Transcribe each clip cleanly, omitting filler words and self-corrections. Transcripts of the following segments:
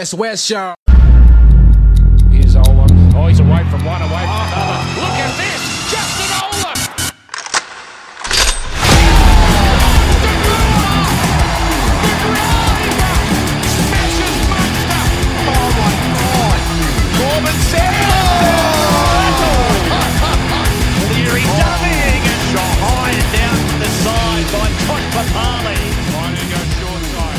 West, y'all. Here's Olam. Oh, he's away from one, away from another. Look at this! Justin Olam! Smashes Munster! Oh my God! Corbin Cleary dubbing and shot high and down to the side by Todd Papali. Trying to go short side.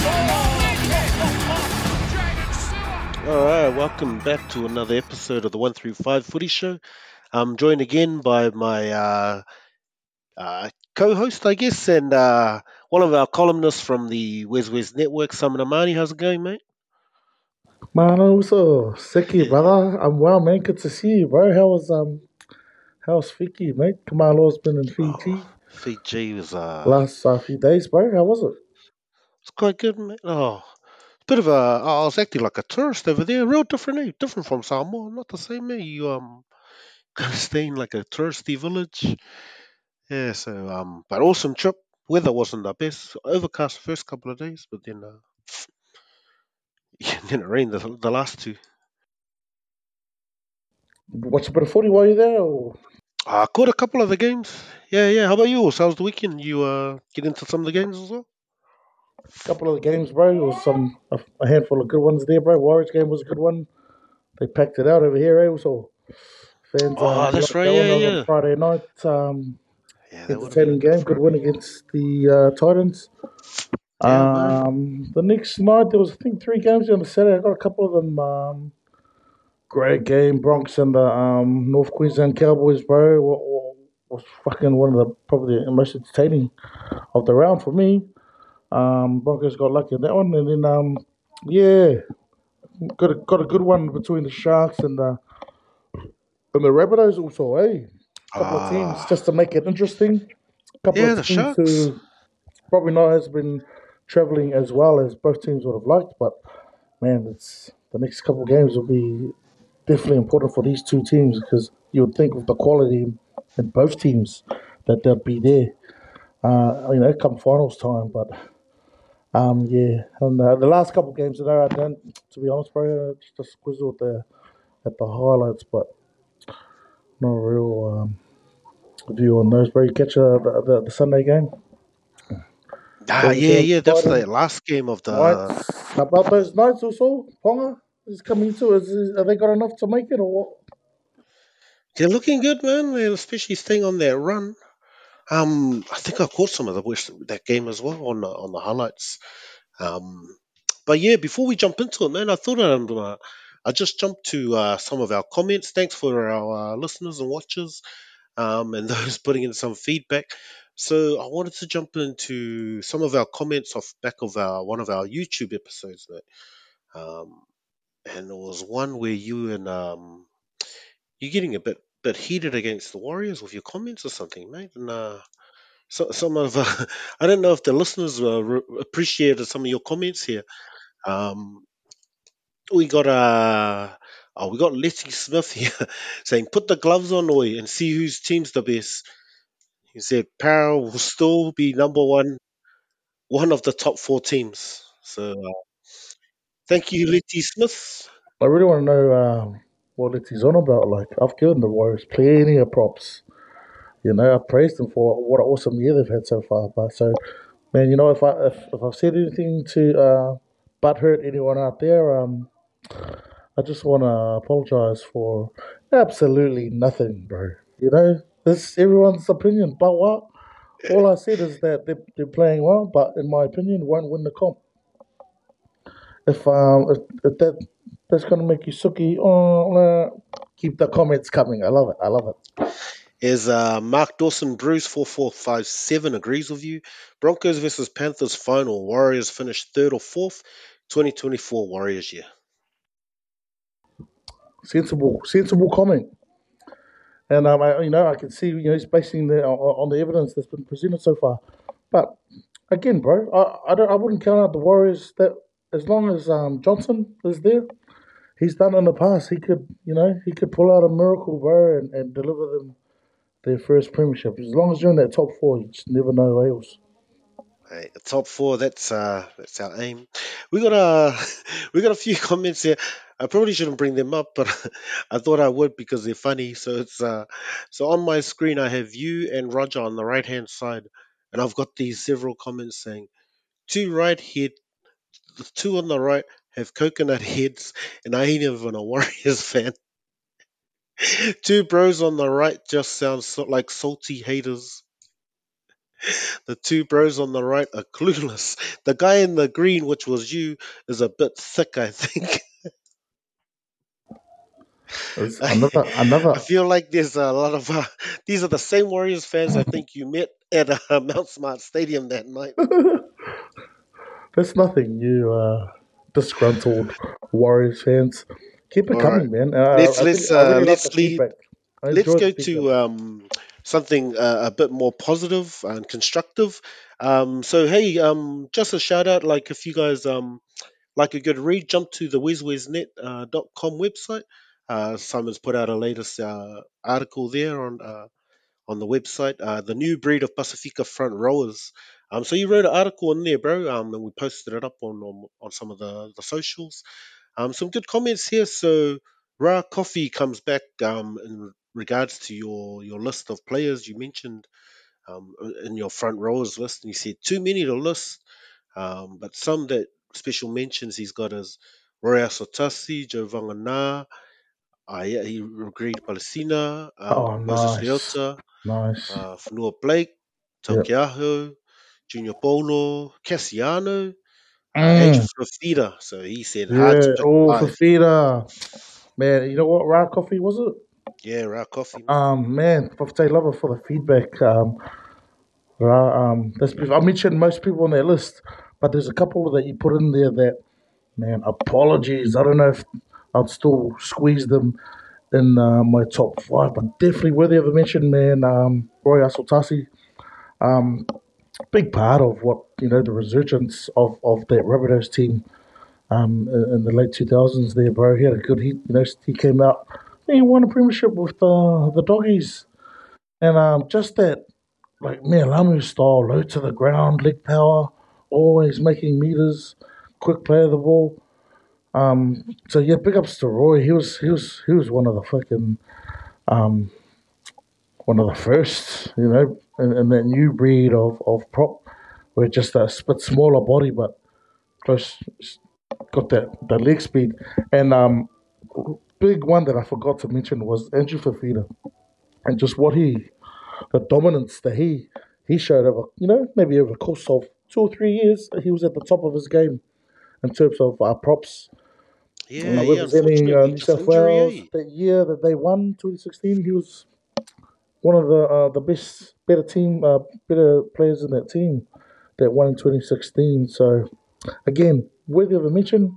All right, welcome back to another episode of the 135 Footy Show. I'm joined again by my co-host, I guess, and one of our columnists from the West Network, Simon Amani. How's it going, mate? Man, also Siki, brother. I'm well, man. Good to see you, bro. How's Fiki, mate? Kamalo's been in Fiji Fiji was last few days, bro. How was it? it's quite good, mate. Oh, bit of a I was acting like a tourist over there, real different, different from Samoa, not the same, eh? You kind of stay in like a touristy village. Yeah, so but awesome trip. Weather wasn't the best. Overcast the first couple of days, but then then it rained the last two. Watch a bit of footy while you're there, or I caught a couple of the games. Yeah. How about yours? How's the weekend? You get into some of the games as well? a couple of the games, bro. There was a handful of good ones there, bro. Warriors game was a good one. They packed it out over here, eh? So fans Oh, that's like right. that one. That was Yeah. on Friday night. Yeah, that would have Entertaining been game. Good win against the Titans. Yeah, man. The next night there was I think 3 games on the Saturday. I got a couple of them. Great game, Bronx and the North Queensland Cowboys, bro. Was fucking one of the probably the most entertaining of the round for me. Broncos got lucky in that one, and then yeah, got a good one between the Sharks and the Rabbitohs also, eh? Couple of teams Ah, just to make it interesting. Couple yeah, of the teams Sharks. who probably not has been traveling as well as both teams would have liked, but man, it's the next couple of games will be definitely important for these two teams because you would think with the quality in both teams that they'll be there. Come finals time, but yeah. And the last couple of games, I don't. To be honest, bro, just squizzle at the highlights, but no real view on those, bro. You catch the Sunday game? Over there in Yeah. That's Brighton? the last game of the. Knights. How about those Knights also? Ponga is coming to. Have they got enough to make it or what? They're looking good, man. They're especially staying on their run. I think I caught some of that game as well on the highlights. Um, but yeah, before we jump into it, man, I thought I just jumped to some of our comments. Thanks for our listeners and watchers, and those putting in some feedback. So I wanted to jump into some of our comments off back of one of our YouTube episodes, mate. Um, and there was one where you're getting a bit heated against the Warriors with your comments or something, mate. And some of I don't know if the listeners appreciated some of your comments here. Um, we got we got Letty Smith here saying, "Put the gloves on, Oi, and see whose team's the best." He said, "Para will still be number one of the top four teams." So thank you, Letty Smith. I really want to know what it's on about. Like, I've given the Warriors plenty of props. I've praised them for what an awesome year they've had so far. But so, man, if I've said anything to butt hurt anyone out there, I just want to apologize for absolutely nothing, bro. This everyone's opinion. But what? All I said is that they're playing well, but in my opinion, won't win the comp. If that's gonna make you sucky, keep the comments coming. I love it. I love it. Is Mark Dawson Bruce 4457 agrees with you. Broncos versus Panthers final. Warriors finished third or fourth. 2024 Warriors year. Sensible comment. And I can see he's basing on the evidence that's been presented so far. But again, bro, I wouldn't count out the Warriors that as long as Johnson is there, he's done in the past. He could pull out a miracle, bro, and deliver them their first premiership. As long as you're in that top four, you just never know else. Right, the top four. That's our aim. we got a we got a few comments here. I probably shouldn't bring them up, but I thought I would because they're funny. So on my screen I have you and Roger on the right hand side, and I've got these several comments saying two right head, the two on the right have coconut heads, and I ain't even a Warriors fan. Two bros on the right just sound like salty haters. The two bros on the right are clueless. The guy in the green, which was you, is a bit thick, I think. There's I another. feel like there's a lot of these are the same Warriors fans I think you met at Mount Smart Stadium that night. There's nothing, you disgruntled Warriors fans. Keep it All right, coming, man. let's I really love the lead. feedback. I Let's enjoy the go feedback. to something a bit more positive and constructive. So hey, just a shout out, like if you guys like a good read, jump to the weswesnet.com website. Simon's put out a latest article there on the website, the new breed of Pacifica front rowers. So you wrote an article in there, bro, and we posted it up on some of the socials. Some good comments here. So Ra Coffee comes back in regards to your list of players you mentioned in your front rowers list, and he said too many to list, but some that special mentions he's got is Roy Asotasi, Joe Vangana, yeah, he agreed Palestina, Oh, Moses nice. Leota, Nice. Fanua Blake, Yeah. Taukeaho, Junior Polo, Cassiano, Andrew Mm, Fafita. So he said hard to yeah. pick Oh, five. Fafita. Man, you know what? Rye Coffee, was it? Yeah, Ra Coffee, man. Man, Fafita, love it for the feedback. I mentioned most people on that list, but there's a couple that you put in there that, man, apologies. I don't know if I'd still squeeze them in my top five, but definitely worthy of a mention, man. Roy Asotasi, big part of what, the resurgence of that Rabbitohs team in the late 2000s there, bro. He had a good hit. He came out, he won a premiership with the Doggies. And just that, like, Lamu style, low to the ground, leg power, always making meters, quick play of the ball. So yeah, big ups to Roy. He was one of the fucking one of the first, in that new breed of prop, where just a bit smaller body but close, got that leg speed. And big one that I forgot to mention was Andrew Fafita, and just the dominance that he showed over, maybe over the course of 2 or 3 years. He was at the top of his game in terms of props. Yeah. Representing Unfortunately, New just South injury, Wales eh? that year that they won 2016. He was one of the best, better players in that team that won in 2016. So again, worthy of a mention.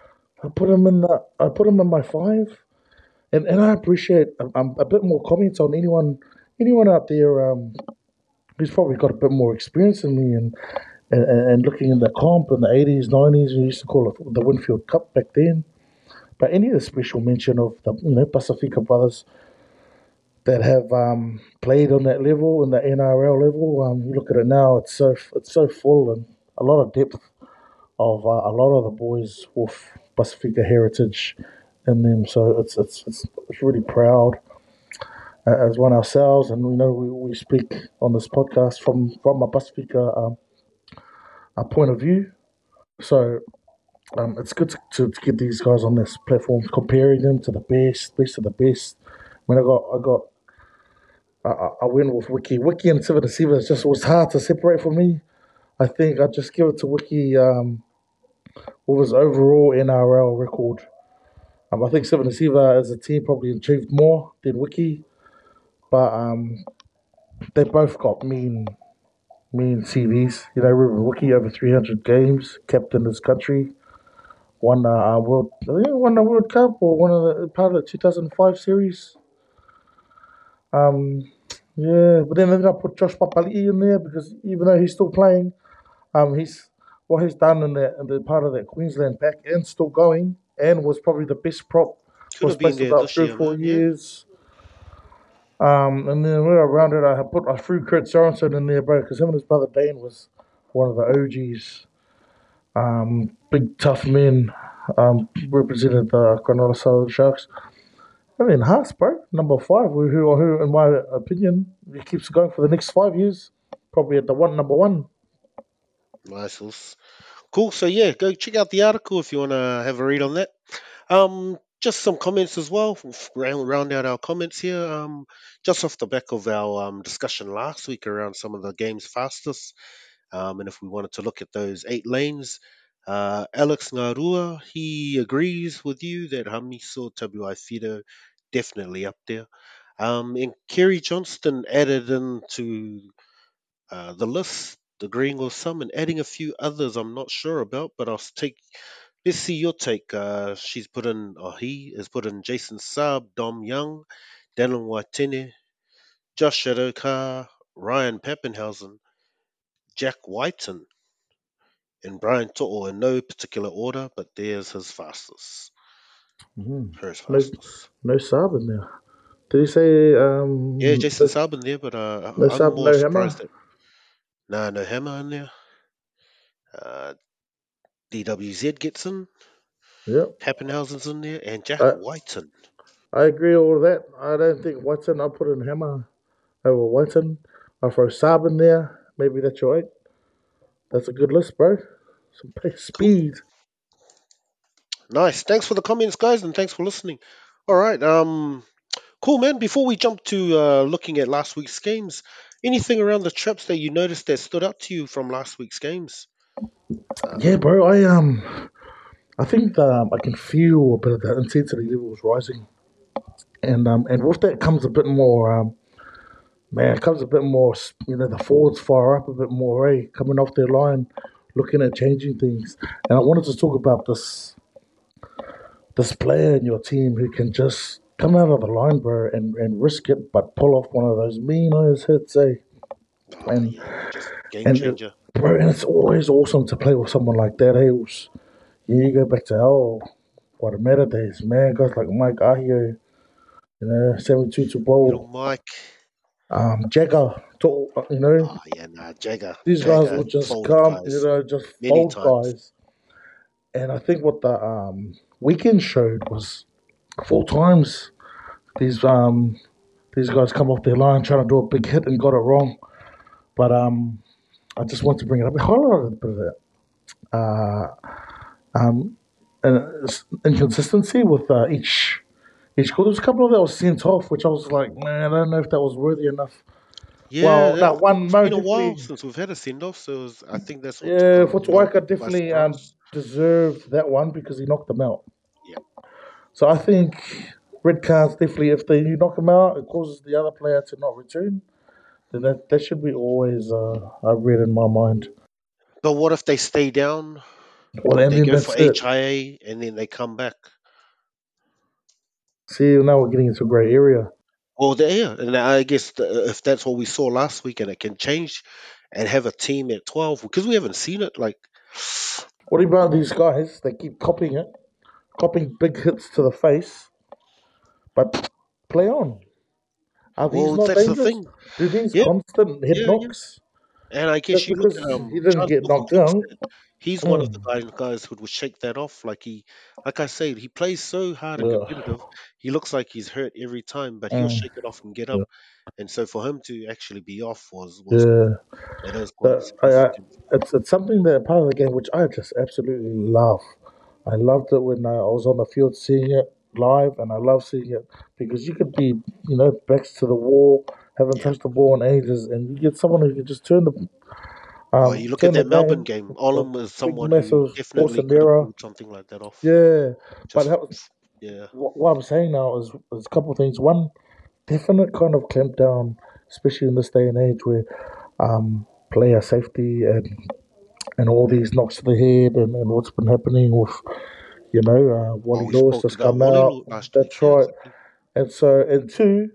I put him in my five, and I appreciate a bit more comments on anyone out there who's probably got a bit more experience than me, and looking in the comp in the 80s, 90s. We used to call it the Winfield Cup back then. But any of the special mention of the Pacifica brothers that have played on that level, in the NRL level. You look at it now; it's so full, and a lot of depth of a lot of the boys with Pacifica heritage in them. So it's really proud as one ourselves, and we know we speak on this podcast from a Pacifica a point of view. So it's good to get these guys on this platform, comparing them to the best of the best. When I went with Wiki. Wiki and Seven Receiver just was hard to separate for me. I think I'd just give it to Wiki with his overall NRL record. I think Seven Receiver as a team probably achieved more than Wiki, but they both got mean CVs. Remember Wiki over 300 games, captain his country, won won the World Cup or one of the part of the 2005 series. Um, yeah, but then I put Josh Papali'i in there because even though he's still playing, he's what he's done in the part of that Queensland pack and still going, and was probably the best prop Could for a have been space of there about this three or year, four man. Yeah. years. And then where I rounded, I threw Kurt Sorensen in there, bro, because him and his brother Dane was one of the OGs Big tough men represented the Cronulla Southern Sharks. I mean, Haas, bro, number 5, who, in my opinion, he keeps going for the next 5 years, probably at the number one. Nice. Cool. So yeah, go check out the article if you want to have a read on that. Just some comments as well. Round out our comments here. Just off the back of our discussion last week around some of the game's fastest. And if we wanted to look at those 8 lanes, Alex Ngarua, he agrees with you that Hamiso Tabuai Fido definitely up there. And Kerry Johnston added into the list, agreeing with some and adding a few others I'm not sure about, but let's see your take. She's put in, or he has put in Jason Saab, Dom Young, Dylan Watene, Josh Shadoka, Ryan Pappenhausen, Jack Whiten, and Brian To'o in no particular order, but there's his fastest. Hers No, fastest. no Saab in there. Did he say Yeah, Jason Saab in there, but no I'm Saab, more no surprised hammer? that no hammer in there. Uh, DWZ gets in, Yep. Pappenhausen's in there, and Jack I, Whiten. I agree with all that. I don't think Watson, I'll put in hammer over Watson. I'll throw Saab in there. Maybe that's your 8. That's a good list, bro. Some Cool. speed. Nice. Thanks for the comments, guys, and thanks for listening. All right. Cool, man. Before we jump to looking at last week's games, anything around the traps that you noticed that stood out to you from last week's games? Yeah, bro. I think I can feel a bit of the intensity levels rising, and with that comes a bit more. Man, it comes a bit more. The forwards fire up a bit more, eh? Coming off their line, looking at changing things. And I wanted to talk about this player in your team who can just come out of the line, bro, and risk it, but pull off one of those mean ass hits, eh? Oh, And yeah, just game and changer. bro, and it's always awesome to play with someone like that. Hey, you go back to Guatemala days, man. Guys like Mike Ahio, 72 to Little bowl, Mike. Jagger, Oh, yeah, nah, Jagger. these guys Jagger would just folded come, guys just many fold times. guys. And I think what the weekend showed was 4 times these these guys come off their line trying to do a big hit and got it wrong. But I just want to bring it up. We highlighted a bit of that. Um, inconsistency with each goal. There's a couple of that was sent off, which I was like, man, I don't know if that was worthy enough. Yeah, Well, that one, it's Mo been a while definitely, since we've had a send off, so I think that's what took a yeah, lot of Futuaika people by definitely surprise. deserved that one because he knocked them out. Yeah. So I think red cards definitely, if they knock them out, it causes the other player to not return. Then that should be always a red in my mind. But what if they stay down? Well, and They then go for that's it. HIA and then they come back. See, now we're getting into a grey area. Well, yeah, and I guess if that's what we saw last week, and it can change, and have a team at 12 because we haven't seen it. Like, What about these guys? They keep copying it, copying big hits to the face, but play on. Are these well, not that's the dangerous? thing. Do these Yeah, constant head yeah. knocks? And I guess Just you look because at he didn't Charlie get knocked Wilcox. down. He's one of the Mm, guys who will shake that off. Like I said, he plays so hard and competitive. ugh, He looks like he's hurt every time, but he'll mm, shake it off and get up. yeah, And so for him to actually be off was yeah. it is quite But significant. it's something that part of the game which I just absolutely love. I loved it when I was on the field seeing it live, and I love seeing it because you could be, backs to the wall, haven't Yeah. touched the ball in ages, and you get someone who can just Oh, you look at turn the that Melbourne game. game. A Olam is big, someone who massive definitely awesome could have error. pulled something like that off. Yeah, but Just yeah, what I'm saying now is a couple of things. One, definite kind of clamp down, especially in this day and age where player safety and all these knocks to the head and what's been happening with well, Wally we Lewis spoke has about come Wally out. last week. That's Yeah, right. exactly. And so, and two,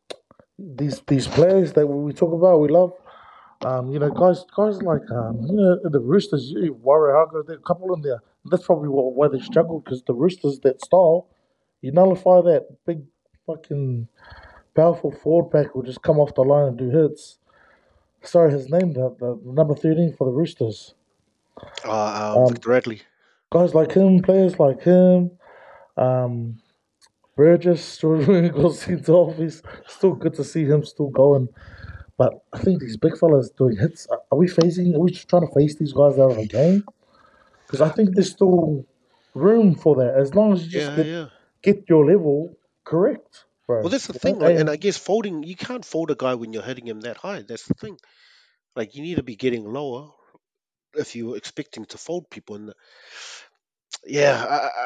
these players that we talk about, we love. Guys like the Roosters, Warrior Haka, there are a couple in there. That's probably why they struggle because the Roosters, that style, you nullify that big fucking powerful forward pack will just come off the line and do hits. Sorry, his name, the number 13 for the Roosters. Um, Victor Radley. guys like him, players like him, um, Burgess still got sent off. He's still good to see him still going. But I think these big fellas doing hits. Are we facing? Are we just trying to face these guys out of the game? Because I think there's still room for that as long as you just Yeah, yeah. get your level correct, Well, bro. that's the You know, thing, and I guess folding, you can't fold a guy when you're hitting him that high. That's the thing. Like, you need to be getting lower if you're expecting to fold people. And yeah,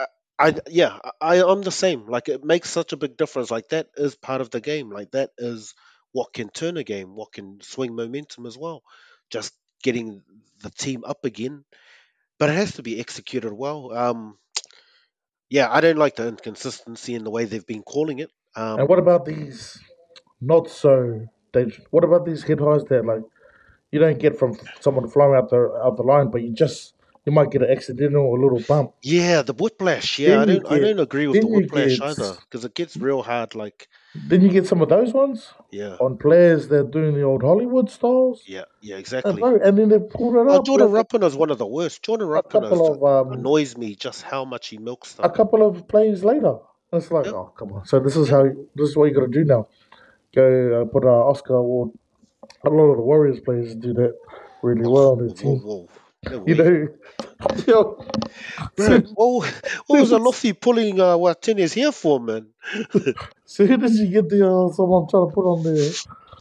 I'm the same. Like, it makes such a big difference. Like, that is part of the game. Like, that is what can turn a game, what can swing momentum as well. Just getting the team up again, but it has to be executed well. Yeah, I don't like the inconsistency in the way they've been calling it. and what about these not so dangerous? What about these hit highs that like you don't get from someone flying out the line, but you might get an accidental or a little bump. Yeah, the whiplash. Yeah, Then I you don't I get don't agree with the then you whiplash get either because it gets real hard. Like, then you get some of those ones yeah, on players that are doing the old Hollywood styles, yeah, and exactly. bro, and then they pulled it Oh, up Jordan like Rapinoe is one of the worst. Jordan a Rapinoe couple of annoys me just how much he milks a stuff. couple of plays later. It's like, Yep, oh come on! So yep. this is what you got to do now. Go put an Oscar award. A lot of the Warriors players do that really Oh, well on their whoa, whoa, team. whoa. No You way. know, yo, Bro, soon, what was Alofi pulling Martinez here for, man? soon as you get the someone trying to put on there,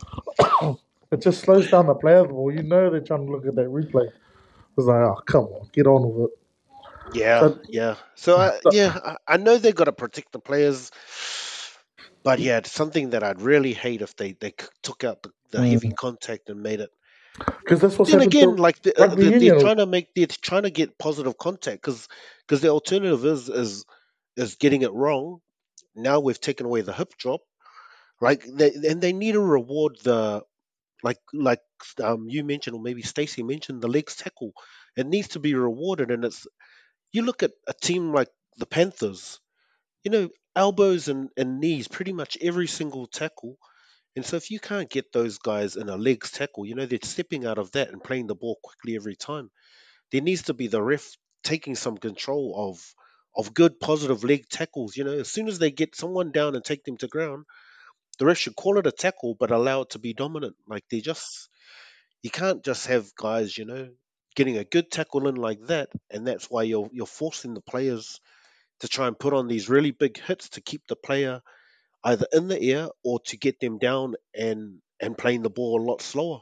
it just slows down the players more. You know they're trying to look at that replay. It's like, oh, come on, get on with it. Yeah, So, yeah. So, I know they got to protect the players, but yeah, it's something that I'd really hate if they took out the heavy contact and made it. because that's what's Then happened again, to like rugby they're union. trying to they're trying to get positive contact because the alternative is getting it wrong. Now we've taken away the hip drop, like and they need to reward the like you mentioned, or maybe Stacey mentioned, the legs tackle. It needs to be rewarded, and it's you look at a team like the Panthers, elbows and knees, pretty much every single tackle. And so if you can't get those guys in a legs tackle, they're stepping out of that and playing the ball quickly every time. There needs to be the ref taking some control of good positive leg tackles. As soon as they get someone down and take them to ground, the ref should call it a tackle but allow it to be dominant. Like, you can't just have guys, getting a good tackle in like that, and that's why you're forcing the players to try and put on these really big hits to keep the player either in the air or to get them down and playing the ball a lot slower.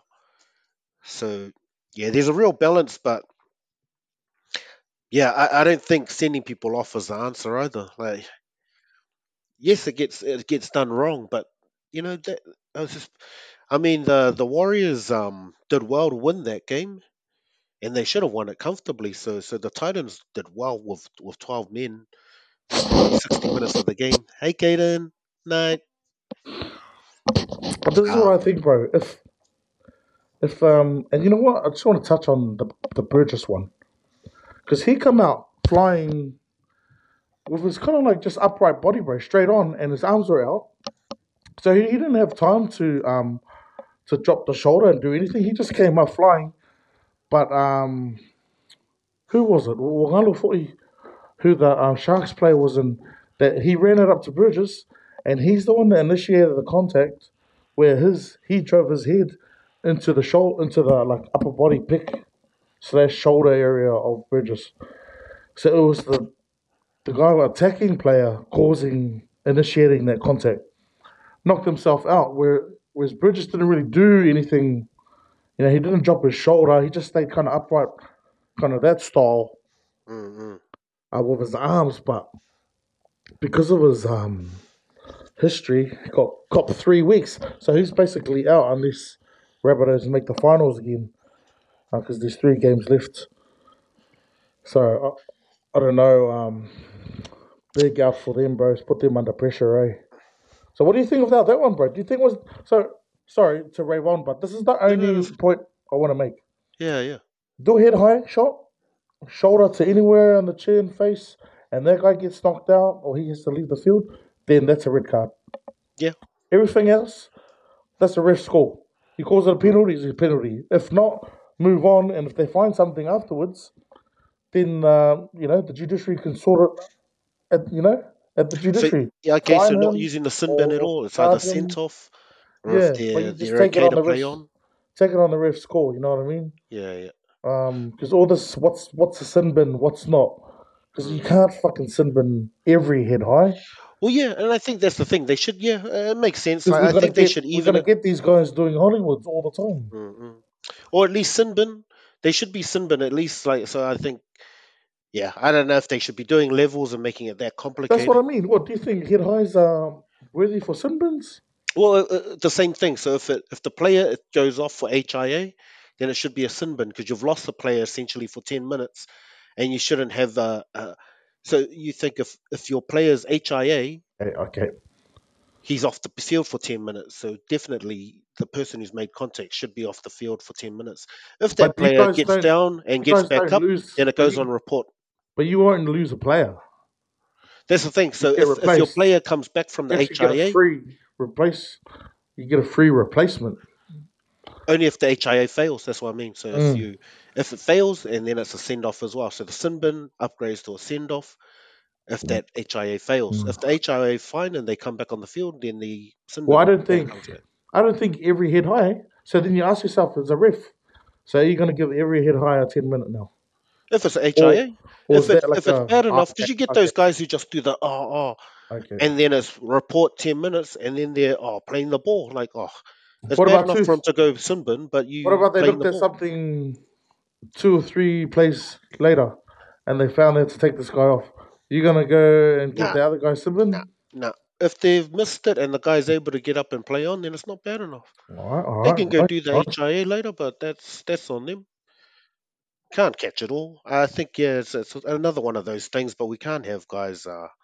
So yeah, there's a real balance, but yeah, I don't think sending people off is the answer either. Like, yes, it gets done wrong, but that I was just I mean the Warriors did well to win that game, and they should have won it comfortably. So the Titans did well with 12 men for probably 60 minutes of the game. Hey, Caden, night. But this is what I Um, think, bro. If and you know what, I just want to touch on the Burgess one because he come out flying with his kind of like just upright body, bro, straight on, and his arms were out, so he didn't have time to drop the shoulder and do anything. He just came up flying. But who was it? Wangalo Footy, who the Sharks player was in, that he ran it up to Burgess, and he's the one that initiated the contact where he drove his head into the shoulder, into the like upper body pick slash shoulder area of Burgess. So it was the guy attacking player initiating that contact, knocked himself out. Whereas Burgess didn't really do anything. He didn't drop his shoulder. He just stayed kind of upright, kind of that style mm-mm. with his arms. But because of his history, he got copped 3 weeks. So he's basically out unless Rabbitohs make the finals again because there's 3 games left. So I don't know. Big out for them, bros. Put them under pressure, eh? So what do you think about that one, bro? Do you think it was so? Sorry to rave on, but this is the No, no, only point I want to make. yeah, yeah, Do a head high shot, shoulder to anywhere on the chin, face, and that guy gets knocked out or he has to leave the field, then that's a red card. yeah. Everything else, that's a ref score. He calls it a penalty, it's a penalty. If not, move on, and if they find something afterwards, then the judiciary can sort it at the So, judiciary. yeah, okay, so Fine not him using the sin bin at or all. It's either charge sent him. off or if Yeah, but you just they're take it okay on to the play refs. on. Take it on the ref's score. You know what I mean? Yeah, yeah. Because all this, what's a sin bin, what's not? Because you Mm. can't fucking sin bin every head high. Well, yeah, and I think that's the thing. They should, yeah, it makes sense. Because I think they should we're even gonna it, get these guys doing Hollywoods all the time. or at least sin bin. They should be sin bin at least. Like, so I think, yeah, I don't know if they should be doing levels and making it that That's what complicated. I mean. What do you think? Head highs are worthy for sin bins? Well, the same thing. So if the player goes off for HIA, then it should be a sin bin because you've lost the player essentially for 10 minutes, and you shouldn't have. So you think if your player's HIA, Okay. he's off the field for 10 minutes. So definitely the person who's made contact should be off the field for 10 minutes. If that But player gets down and you gets guys back don't up, lose. then it goes on report. But you won't lose a player. That's the thing. You So get if your replaced. player comes back from You the actually get a HIA, free replace. You get a free replacement. only if the HIA fails. That's what I mean. So Mm. if it fails, and then it's a send off as well. So the sin bin upgrades to a send off if that HIA fails. If the HIA fine and they come back on the field, then the sin Well, bin ball comes back. I don't think every head high. So then you ask yourself, as a ref, so are you going to give every head high a 10-minute now? If it's a Or, HIA, or is that like if it's bad enough, because you get those okay, guys who just do the okay. and then it's report 10 minutes, and then they're playing the ball like it's What bad about enough two? for him to go sin bin, but What you about they playing looked the at ball. something 2 or 3 plays later, and they found out to take this guy off? You gonna go and give Nah, the other guy nah, Simbin? nah. If they've missed it and the guy's able to get up and play on, then it's not bad enough. All They right, can go do the all right. HIA later, but that's on them. Can't catch it all. I think yeah, it's another one of those things. But we can't have guys.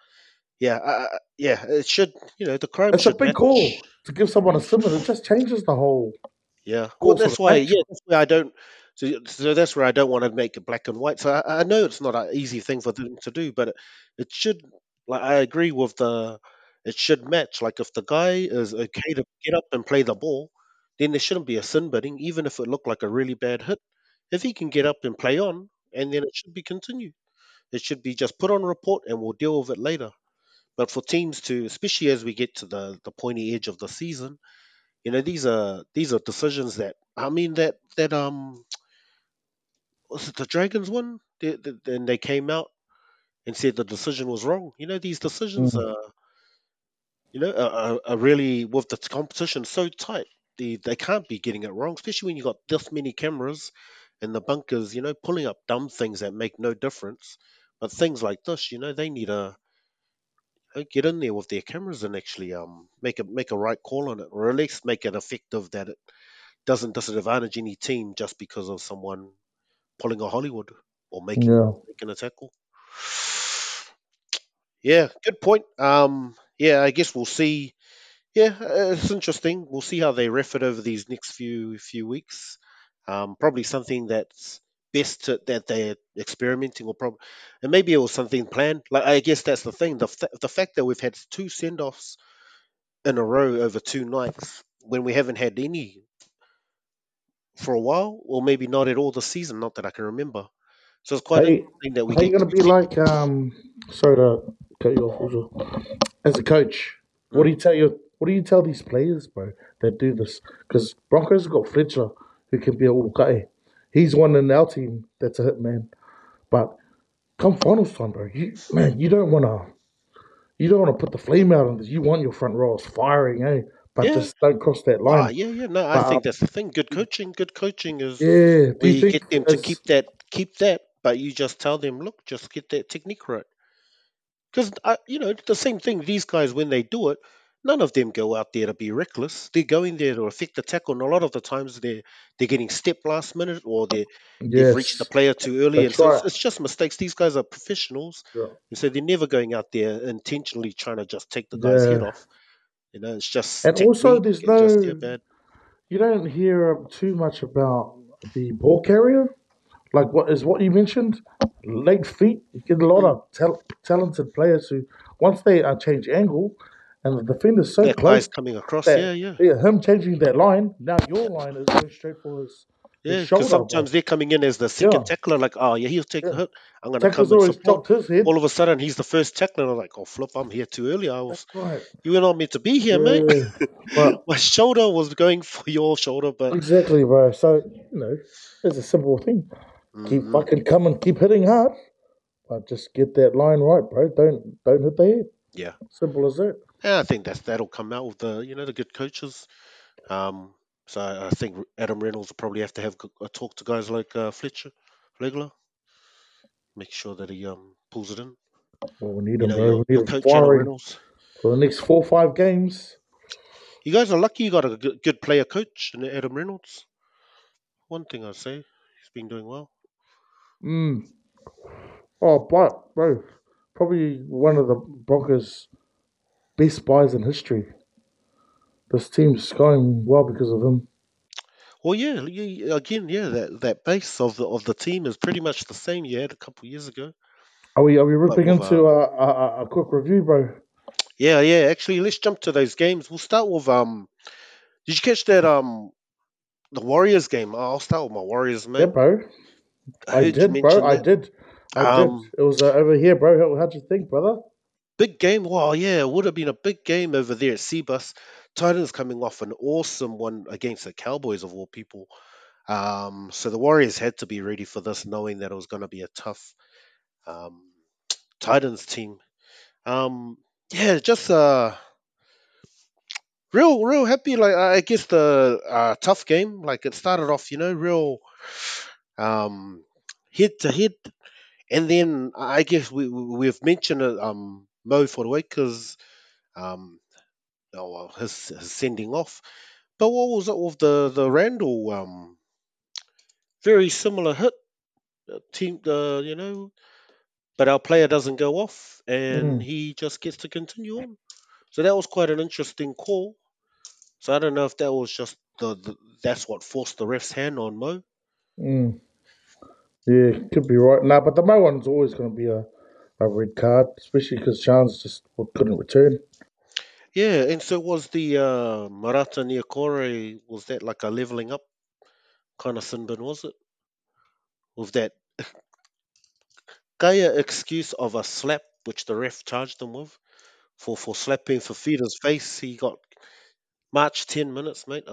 Yeah. It should. The crime It's a should big match. call to give someone a Simbin. It just changes the whole Yeah. Well, course of that's the why. match. Yeah, that's why I don't. So that's where I don't want to make it black and white. So I know it's not an easy thing for them to do, but it should. Like I agree with the. It should match. Like if the guy is okay to get up and play the ball, then there shouldn't be a sin bidding, even if it looked like a really bad hit. If he can get up and play on, and then it should be continued. It should be just put on report, and we'll deal with it later. But for teams to, especially as we get to the pointy edge of the season, these are decisions that I mean that was it the Dragons one? And they came out and said the decision was wrong. These decisions Mm. are really with the competition so tight. They can't be getting it wrong, especially when you got this many cameras and the bunkers, pulling up dumb things that make no difference. But things like this, they need to get in there with their cameras and actually make a right call on it, or at least make it effective that it doesn't disadvantage any team just because of someone pulling a Hollywood or making Yeah. making a tackle. Yeah, good point. Yeah, I guess we'll see. Yeah, it's interesting. We'll see how they ref it over these next few weeks. Probably something that's that they're experimenting, or probably, and maybe it was something planned. Like I guess that's the thing. The fact that we've had two send offs in a row over 2 nights when we haven't had any for a while, or maybe not at all this season. Not that I can remember. So it's quite Hey, interesting that we how you get gonna two be like? Sorry to cut you off, Uzo. As a coach, mm, what do you tell these players, bro, that do this? Because Broncos have got Fletcher, who can be a Ulukai. He's one in our team that's a hit man. But come finals time, bro, you don't wanna put the flame out on this. You want your front rows firing, eh? But yeah. just don't cross that Ah, line. yeah. No, I But think that's the thing. Good coaching is yeah, do where you you think get them to keep that, but you just tell them, look, just get that technique right. Because the same thing. These guys, when they do it, none of them go out there to be reckless. They're going there to affect the tackle, and a lot of the times they're getting stepped last minute, or they've reached the yes, player too early, and that's so right. it's just mistakes. These guys are professionals, Yeah. and so they're never going out there intentionally trying to just take the guy's head Yeah. off. It's just And also technique there's and just yeah, no bad. you don't hear too much about the ball carrier. Like what you mentioned, late feet. You get a lot Mm. of talented players who, once they change angle, and the defender's so That guy's close coming across. that Yeah, yeah, him changing that line, now your line is going straight for his his Yeah, because shoulder, bro. sometimes they're coming in as the second Yeah, tackler, like, oh yeah, he'll take the yeah. hit. I'm gonna Tackler's come and always support. dropped his head. All of a sudden, he's the first tackler. And I'm like, oh flip, I'm here too early. That's right. You were not meant to be here, mate. Yeah, but My shoulder was going for your shoulder, but exactly, bro. So it's a simple thing. Keep hmm fucking coming, keep hitting hard, but just get that line right, bro. Don't hit the head. yeah. Simple as that. And I think that'll come out with the good coaches. Um, so I think Adam Reynolds will probably have to have a talk to guys like Fletcher, Flegler, make sure that he pulls it in. Well, we need You him, know, bro. your We your need him coach Adam firing Reynolds. for the next 4 or 5 games. You guys are lucky you got a good player coach in Adam Reynolds. One thing I'd say, he's been doing well. Mm. Oh, but bro, probably one of the Broncos' best buys in history. This team's going well because of him. Well, yeah, again, yeah, that base of the team is pretty much the same you had a couple of years ago. Are we But ripping with into a quick review, bro? yeah. Actually, let's jump to those games. We'll start with Did you catch that the Warriors game? I'll start with my Warriors, Yeah, mate. bro. I I heard you did, bro. mention I that. did. I did. Um, It was over here, bro. How'd you think, brother? Big game. Wow, yeah, it would have been a big game over there at Cbus. Titans coming off an awesome one against the Cowboys of all people. So the Warriors had to be ready for this, knowing that it was going to be a tough um, Titans team. Yeah, just real happy. Like I guess the tough game. Like it started off, real um, head to head, and then I guess we've mentioned it, Mo for the week because um, oh, well, his sending off. But what was it with the Randall? Very similar hit team. But our player doesn't go off, and Mm, he just gets to continue on. So that was quite an interesting call. So I don't know if that was just that's what forced the ref's hand on Mo. mm. Yeah, could be right. Nah, but the Mo one's always going to be a red card, especially because Chance just couldn't return. Yeah, and so was the Marata Niokore, was that like a leveling up kind of sin bin, was it? With that Kaya excuse of a slap, which the ref charged him with for slapping Fafita's face. He got marched 10 minutes, mate.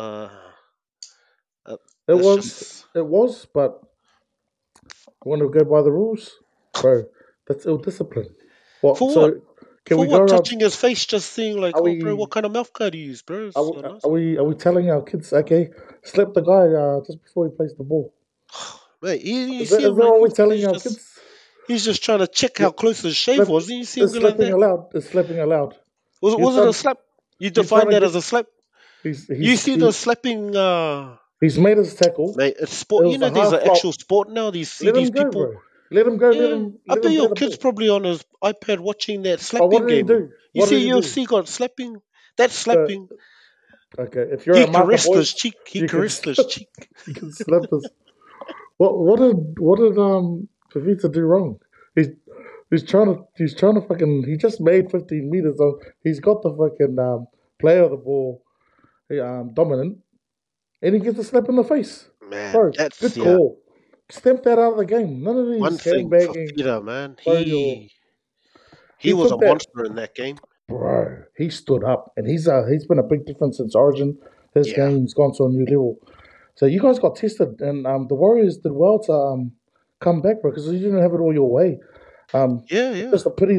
It That's was, just. it was, but I want to go by the rules, bro. That's ill discipline. What? For what? So can For we go what? around? Touching his face, just seeing like, Are oh, bro, what we? kind of mouth guard do you use, bro? Are It's we, so nice. are we telling our kids, okay, slap the guy just before he plays the ball? Mate, you Is that, see is him that like what we're telling our kids? he's just trying to check Yeah, how close his shave slap, was. And you see him is go like slapping that. allowed? Is slapping allowed? You're Was it a trying, slap? You you're trying define to that get. as a slap? He's You he's see he, the slapping, he's made his tackle. mate. It's It sport. was a There's half an actual flop. sport now. These see Let these him go, people. bro. Let him go. Let Yeah, him I let bet him play your the kid's ball. probably on his iPad watching that Oh, what slapping did he game. do? You What did see he do? UFC got slapping. That The, slapping. okay, if you're He a Martha caressed his boys, cheek. He you can caressed his slap. cheek. You can slap us. What did Pavita do wrong? He's he's trying to fucking he just made 15 meters on. He's got the fucking play of the ball dominant, and he gets a slap in the face. Man, Bro, that's good yeah. call. Stamp that out of the game. None of One these thing for handbagging. Peter, man. Bro, your He he was a took that. monster in that game. Bro, he stood up, and he's been a big difference since Origin. His Yeah, game's gone to a new level. So you guys got tested, and the Warriors did well to come back, bro, because you didn't have it all your way. It's yeah. just a pity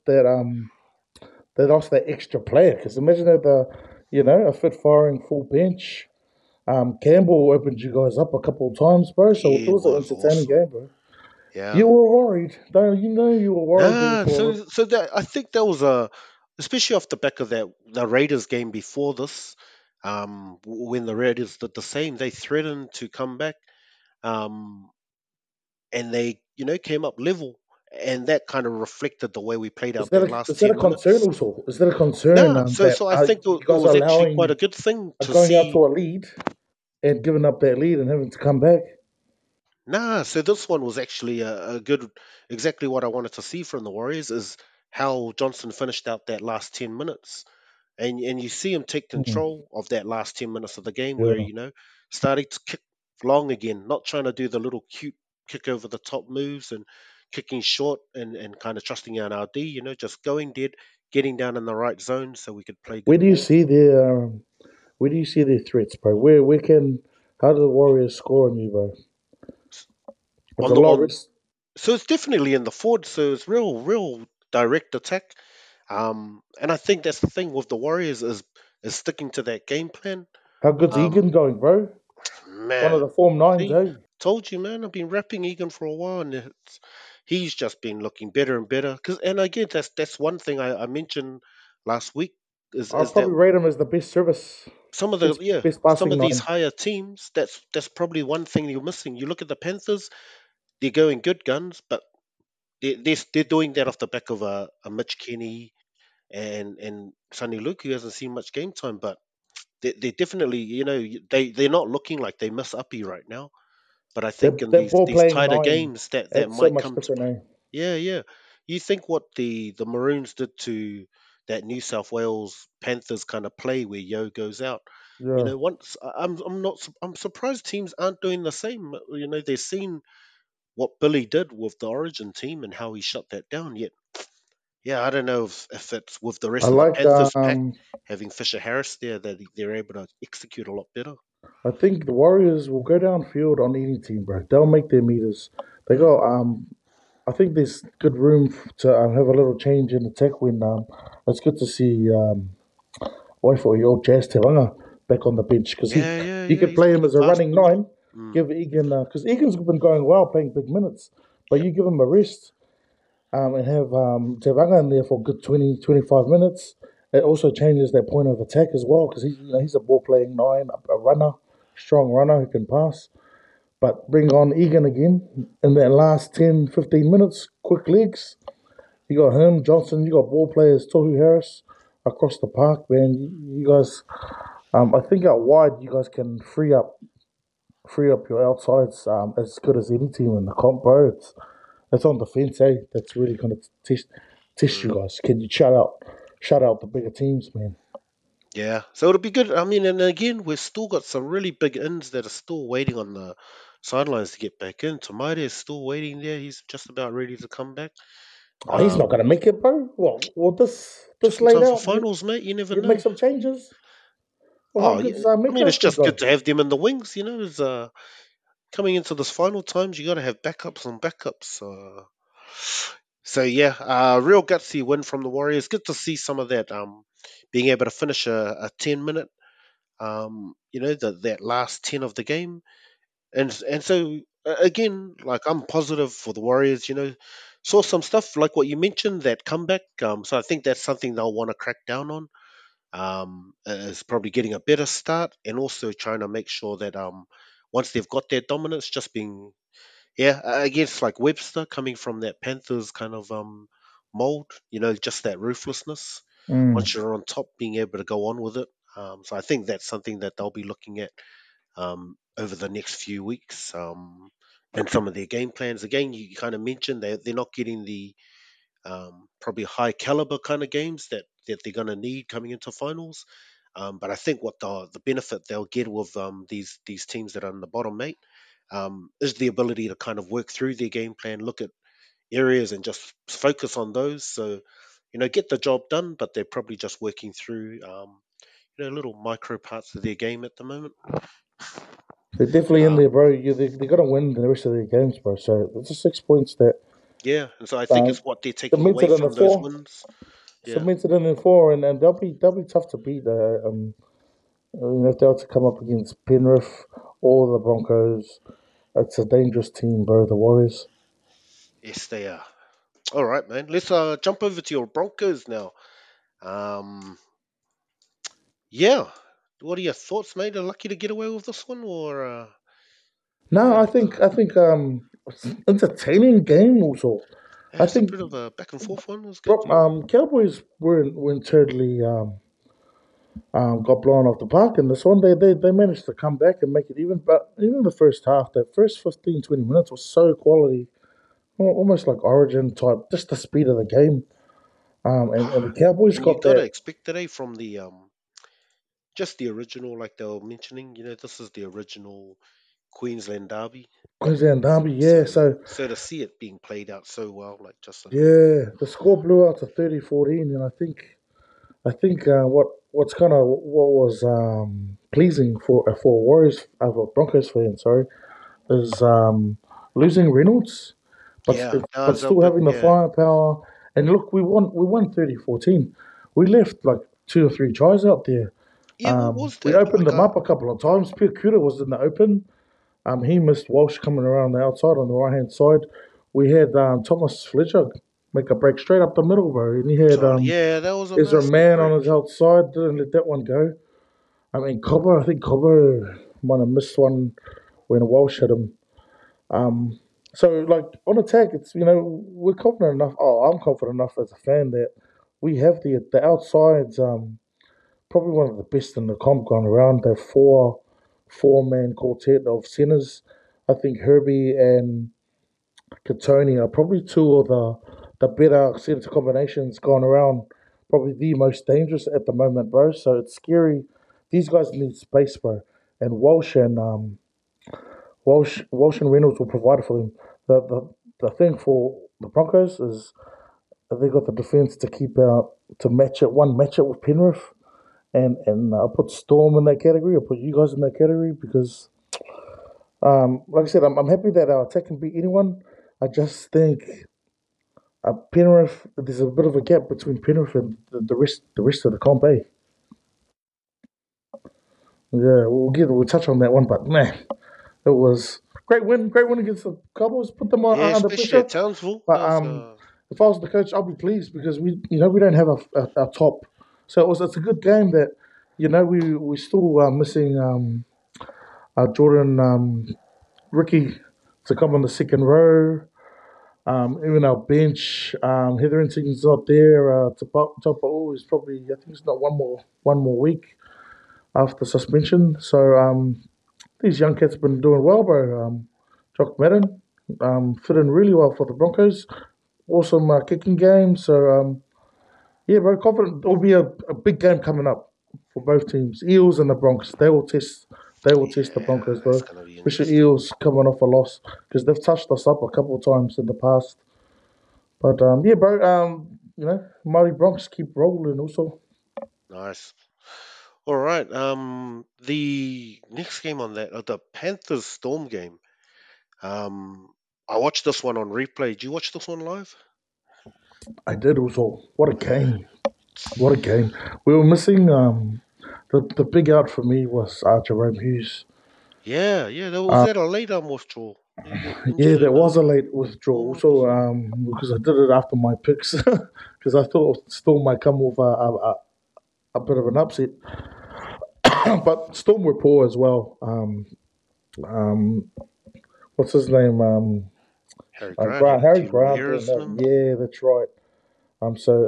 they lost that extra player. Because imagine that a fit firing full bench. Campbell opened you guys up a couple of times, bro. So it He was an was entertaining awesome. game, bro. Yeah. You were worried, don't you know? You were worried there Nah, for so that I think that was especially off the back of that the Raiders game before this, when the Raiders did the same, they threatened to come back, um, and they came up level, and that kind of reflected the way we played out that last is that a 10 minutes. concern also? Is that a concern Nah, so that I think you it guys was are actually quite allowing a good thing are to going out see. to a lead and giving up that lead and having to come back? Nah, so this one was actually a good, exactly what I wanted to see from the Warriors is how Johnson finished out that last 10 minutes, and you see him take Mm, control of that last 10 minutes of the game where yeah. starting to kick. long again, not trying to do the little cute kick over the top moves and kicking short and kind of trusting in our D, just going dead, getting down in the right zone so we could play Where good do you ball. see their where do you see their threats, bro? Where can how do the Warriors score on you, bro? It's On a the lot of on risk. So it's definitely in the forward, so it's real direct attack. And I think that's the thing with the Warriors is sticking to that game plan. How good's Um, Egan going, bro? One of man, the Form Nines, see, eh? told you, man. I've been rapping Egan for a while, and he's just been looking better and better. And again, that's one thing I mentioned last week I'd is that probably rate him as the best service, some of the best yeah best some passing of these nine. higher teams, that's probably one thing you're missing. You look at the Panthers, they're going good guns, but they're doing that off the back of a Mitch Kenny and Sonny Luke, who hasn't seen much game time, but they definitely, they're not looking like they miss Uppy right now. But I think in They're these ball these playing tighter nine. games that It's so might much come to different, play. eh? Yeah, yeah. You think what the Maroons did to that New South Wales Panthers kind of play where Yo goes out. Yeah. Once I'm not I'm surprised teams aren't doing the same. They've seen what Billy did with the Origin team and how he shut that down. Yet, yeah, I don't know if it's with the I rest of the like Panthers pack having Fisher Harris there that they're able to execute a lot better. I think the Warriors will go downfield on any team, bro. They'll make their meters. They Mm. got I think there's good room to have a little change in the tech when it's good to see for your old Jazz Tevanga back on the bench because Yeah, yeah, you yeah. could He's play him looking as a fast running for me. nine. Mm. Give Egan because Egan's been going well playing big minutes, but Yep. you give him a rest and have Tevanga in there for a good 20, 25 minutes. It also changes their point of attack as well because he's a ball playing nine, a runner, strong runner who can pass. But bring on Egan again in that last 10, 15 minutes, quick legs. You got him, Johnson, you got ball players, Tohu Harris across the park, man. You guys, I think out wide, you guys can free up your outsides as good as any team in the comp, bro. It's on defense, eh? That's really going to test you Mm. guys. Can you shut out the bigger teams, man? Yeah. So it'll be good. I mean, and again, we've still got some really big ins that are still waiting on the sidelines to get back in. Tamade is still waiting there. He's just about ready to come back. Oh, he's not going to make it, bro. Well, this Just in laid time for out, finals, mate. You never you make know. some changes. Well, how Oh, good yeah. is I mean, Miko it's could just good go? to have them in the wings. Is coming into this final times, you got to have backups on backups. So yeah, real gutsy win from the Warriors. Good to see some of that. Being able to finish a 10 minute. That last 10 of the game, and so again, like I'm positive for the Warriors. Saw some stuff like what you mentioned, that comeback. So I think that's something they'll want to crack down on. Is probably getting a better start and also trying to make sure that once they've got their dominance, just being I guess like Webster coming from that Panthers kind of mold, just that ruthlessness. Mm. Once you're on top, being able to go on with it. So I think that's something that they'll be looking at over the next few weeks. And some of their game plans. Again, you kind of mentioned they're not getting the probably high caliber kind of games that they're going to need coming into finals. But I think what the benefit they'll get with these teams that are in the bottom eight is the ability to kind of work through their game plan, look at areas, and just focus on those. So get the job done, but they're probably just working through little micro parts of their game at the moment. They're definitely in Um, there, bro. They got to win the rest of their games, bro. So it's just 6 points that yeah, and so I think uh, it's what they're taking away cemented in the from those four, wins. Yeah. cemented in the four, and they'll be tough to beat. If they were to come up against Penrith or the Broncos, it's a dangerous team, bro. The Warriors. Yes, they are. All right, man. Let's jump over to your Broncos now. Um, yeah. What are your thoughts, mate? Are lucky to get away with this one, or No, yeah, I think it's an entertaining game also. I it's a think bit of a back and forth one. It was good. Yeah. Cowboys weren't totally got blown off the park in this one. They managed to come back and make it even. But even the first half, the first 15, 20 minutes was so quality, almost like Origin type, just the speed of the game. And the Cowboys And you got gotta that. expect today from the just the original, like they were mentioning. This is the original Queensland Derby. Queensland Derby, yeah. So So so to see it being played out so well, like just yeah, the score blew out to 30-14, and I think what's kind of what was pleasing for Warriors for Broncos fans, sorry, is losing Reynolds, but yeah, that but was a still bit having the yeah. firepower. And look, we won 30-14. We left like two or three tries out there. Yeah, what was We that? opened them up a couple of times. Pierre Cuda was in the open. He missed Walsh coming around the outside on the right hand side. We had Thomas Fletcher make a break straight up the middle, bro, and he had Yeah, that was a Ezra massive Man on break. his outside. Didn't let that one go. I mean, Cobber. I think Cobber might have missed one when Walsh hit him. Um, so like on attack, it's we're confident enough. Oh, I'm confident enough as a fan that we have the outsides. Probably one of the best in the comp going around. The four man quartet of centers. I think Herbie and Katoni are probably two of the better center combinations going around. Probably the most dangerous at the moment, bro. So it's scary. These guys need space, bro. And Walsh and Reynolds will provide for them. The thing for the Broncos is they got the defense to keep out to match it with Penrith, and I'll put Storm in that category. I'll put you guys in that category because, like I said, I'm happy that our attack can beat anyone. I just think Penrith, there's a bit of a gap between Penrith and the rest of the comp. Eh? Yeah, we'll touch on that one, but man, it was great win against the Cowboys. Put them Yeah, under especially pressure. at Townsville. That But was if I was the coach, I'll be pleased because we don't have a top. So it's a good game that we still missing Jordan Ricky to come on the second row. Even our bench, Hetherington's not there. Topo is probably I think it's not one more week after suspension. So these young kids have been doing well, bro. Jock Madden fit in really well for the Broncos. Awesome kicking game. So yeah, very confident. There'll be a big game coming up for both teams, Eels and the Broncos. They will test the yeah, Broncos, that's bro. gonna be Especially interesting. Eels coming off a loss because they've touched us up a couple of times in the past. But yeah, bro. Mighty Bronx keep rolling. Also, Nice. All right. The next game on that, the Panthers Storm game. Um, I watched this one on replay. Did you watch this one live? I did also. What a Yeah. game! What a game! We were missing. The big out for me was Jerome Hughes. Yeah, yeah. There was that a late arm withdrawal. He got injured Yeah, there in was a late withdrawal. Bournemouth or Also, something. because I did it after my picks, because I thought Storm might come with a bit of an upset, but Storm were poor as well. Um, what's his name? Harry Grant Grant had a Harry few Grant doing errors in that. him. Yeah, that's right. So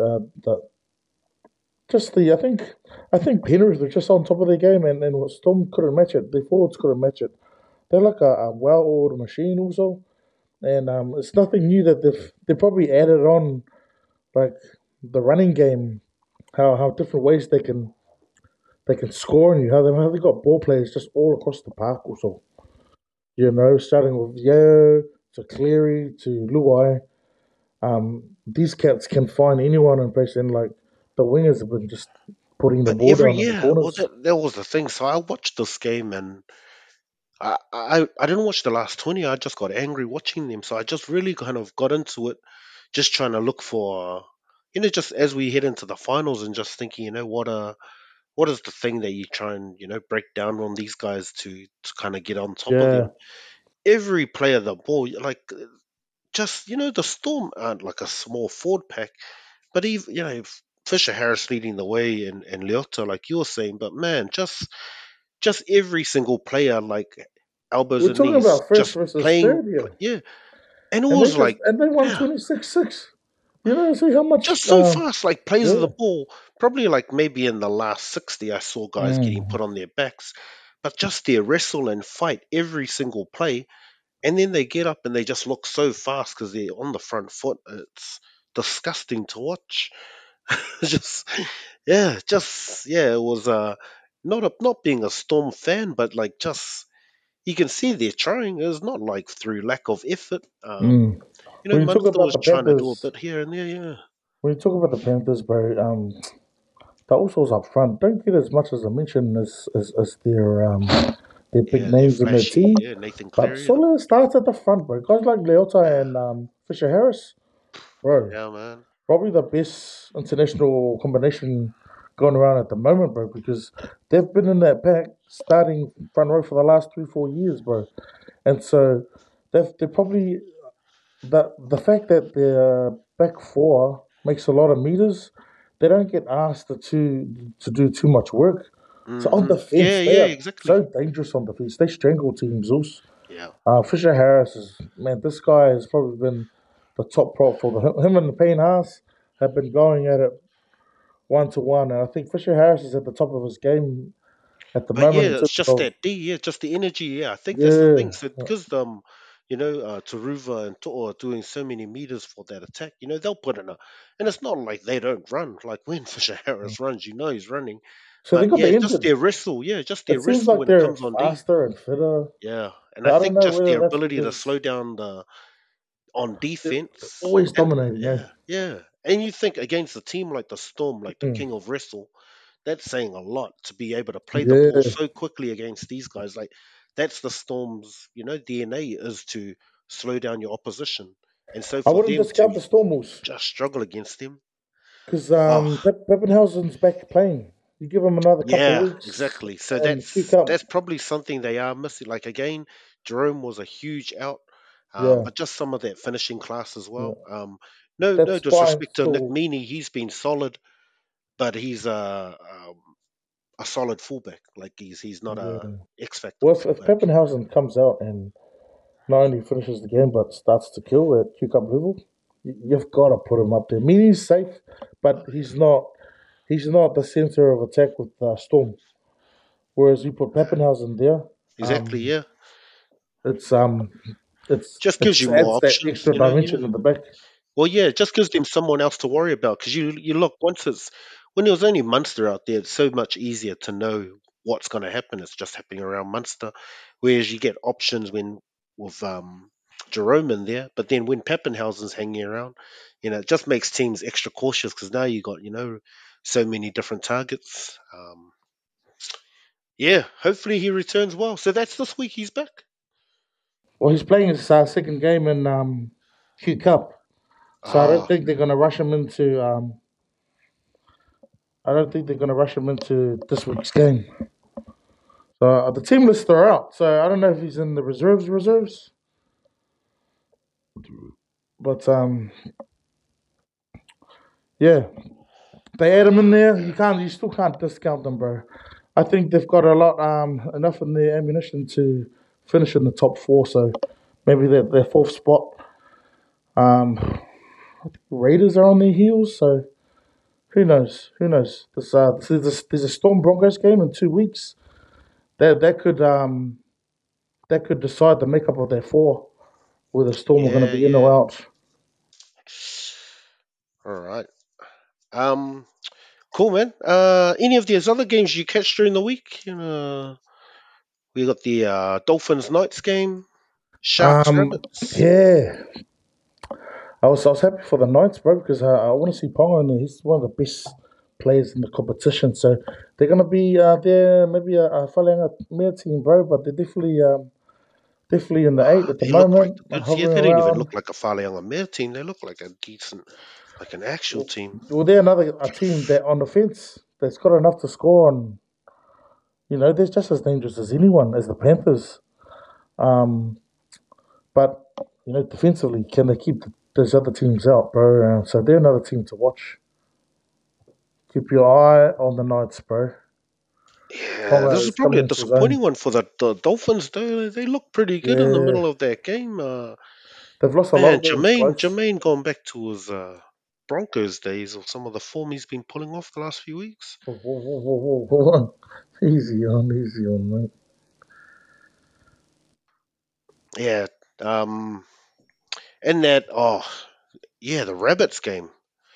I think Penrith were just on top of their game, and Storm couldn't match it. The forwards couldn't match it. They're like a well-oiled machine, also, and it's nothing new that they probably added on like the running game, how different ways they can score on you, how they got ball players just all across the park, also. Starting with Yeo to Cleary to Luai. These cats can find anyone and basically like the wingers have been just putting the But ball every down in the year, well, corners. that was the thing. So I watched this game and I didn't watch the last 20. I just got angry watching them. So I just really kind of got into it, just trying to look for, just as we head into the finals and just thinking, what is the thing that you try and, break down on these guys to kind of get on top of Yeah, them? Every player, the ball, like, just, the Storm aren't like a small forward pack, but even, Fisher Harris leading the way and Leota, like you were saying, but man, just every single player, like elbows we're and talking knees, about first just versus playing, third here, yeah. And it and they was just like, and they won yeah, 26-6. See how much. just so fast, like plays of the Yeah. ball. Probably like maybe in the last 60, I saw guys getting Mm. put on their backs, but just their wrestle and fight every single play. And then they get up and they just look so fast because they're on the front foot. It's disgusting to watch. just, yeah, it was not being a Storm fan, but like just you can see they're trying. It's not like through lack of effort. Mm. When you talk Munster about was the trying to do a Panthers, bit here and there. Yeah, when you talk about the Panthers, bro, the Usos up front don't get as much as a mention as their big yeah, they're names in their flashy. team. Yeah, Nathan But Cleary. Sola starts at the front, bro. Guys like Leota Yeah, and Fisher Harris, bro. yeah, man. Probably the best international combination going around at the moment, bro, because they've been in that pack starting front row for the last 3, 4 years, bro. And so they're probably the fact that their back four makes a lot of meters, they don't get asked to do too much work. So on Yeah, defense, they yeah, are exactly. so dangerous on defense. They strangle teams. Zeus. Yeah. Fisher Harris is man. This guy has probably been the top prop for him and Payne Haas have been going at it 1-1, and I think Fisher Harris is at the top of his game at the But moment in yeah, it's terms just of that D, yeah, just the energy. Yeah, I think that's the thing. yeah. So because Taruva and To'o are doing so many meters for that attack, they'll put in and it's not like they don't run. Like when Fisher Harris runs, he's running. So they But got the yeah, just engine. their wrestle. Yeah, just their It seems wrestle like when it they're comes on D. faster and fitter. Yeah, and I But I don't think know just whether their that's ability to because slow down the on they're defense. always And dominating, eh? yeah, yeah. And you think against a team like the Storm, like the Mm. King of Wrestle, that's saying a lot to be able to play the ball Yeah. so quickly against these guys. Like that's the Storm's, DNA is to slow down your opposition. And so I for wouldn't them to discount the Stormers just struggle against them, because oh Peppenhausen's back playing. You give him another couple of yeah, weeks exactly. So and Q that's Cup. that's probably something they are missing. Like again, Jerome was a huge out, Yeah, but just some of that finishing class as yeah. well. No That spine disrespect to Nick still. Meaney, he's been solid, but he's a solid fullback. Like he's not a Yeah. X factor Well, if fullback. Peppenhausen comes out and not only finishes the game but starts to kill at Q Cup level, you've got to put him up there. Meaney's safe, but he's not. He's not the center of attack with Storm. Whereas you put Peppenhausen there, Exactly, um, yeah. it's um, Just gives it's you more adds that options, extra yeah. dimension in the back. Well, yeah, it just gives them someone else to worry about because you look once it's when there was only Munster out there, it's so much easier to know what's going to happen. It's just happening around Munster, whereas you get options when with Jerome in there, but then when Pappenhausen's hanging around, it just makes teams extra cautious because now you got so many different targets. Yeah, hopefully he returns well. So that's this week he's back. Well, he's playing his second game in Q Cup, so I don't Ah, think they're going to rush him into. I don't think they're going to rush him into this week's game. So the team lists are out. So I don't know if he's in the reserves, but yeah, they add him in there. You still can't discount them, bro. I think they've got a lot, enough in their ammunition to finish in the top four. So maybe their fourth spot. Um, Raiders are on their heels, so who knows? Who knows? There's a Storm Broncos game in 2 weeks. That could decide the makeup of their four, whether Storm are going to yeah, be in or yeah. out. All right. Um, Cool, man. Any of these other games you catch during the week? We got the Dolphins Knights game, Sharks Rabbits. Yeah, I was happy for the Knights, bro, because I want to see Ponga in there. He's one of the best players in the competition. So they're gonna be there, maybe a Whaleanga Mare team, bro, but they're definitely in the eight at the They look like moment, the goods. Yeah, hovering they don't even around. look like a Faleanga Mare team. They look like a decent, like an actual team. Well, they're another a team that on the fence that's got enough to score on. They're just as dangerous as anyone as the Panthers. Um, but defensively, can they keep those other teams out, bro? So they're another team to watch. Keep your eye on the Knights, bro. Yeah, Ponga this is is probably coming a into his own. disappointing one for the Dolphins. They look pretty good in the Yeah, middle of that game. they've lost a lot Man, of games close. Jermaine gone back to his Broncos days or some of the form he's been pulling off the last few weeks. Whoa, whoa, whoa, whoa, whoa, whoa. Easy on, mate. Yeah. Um. And that. Oh, yeah. The Rabbits game.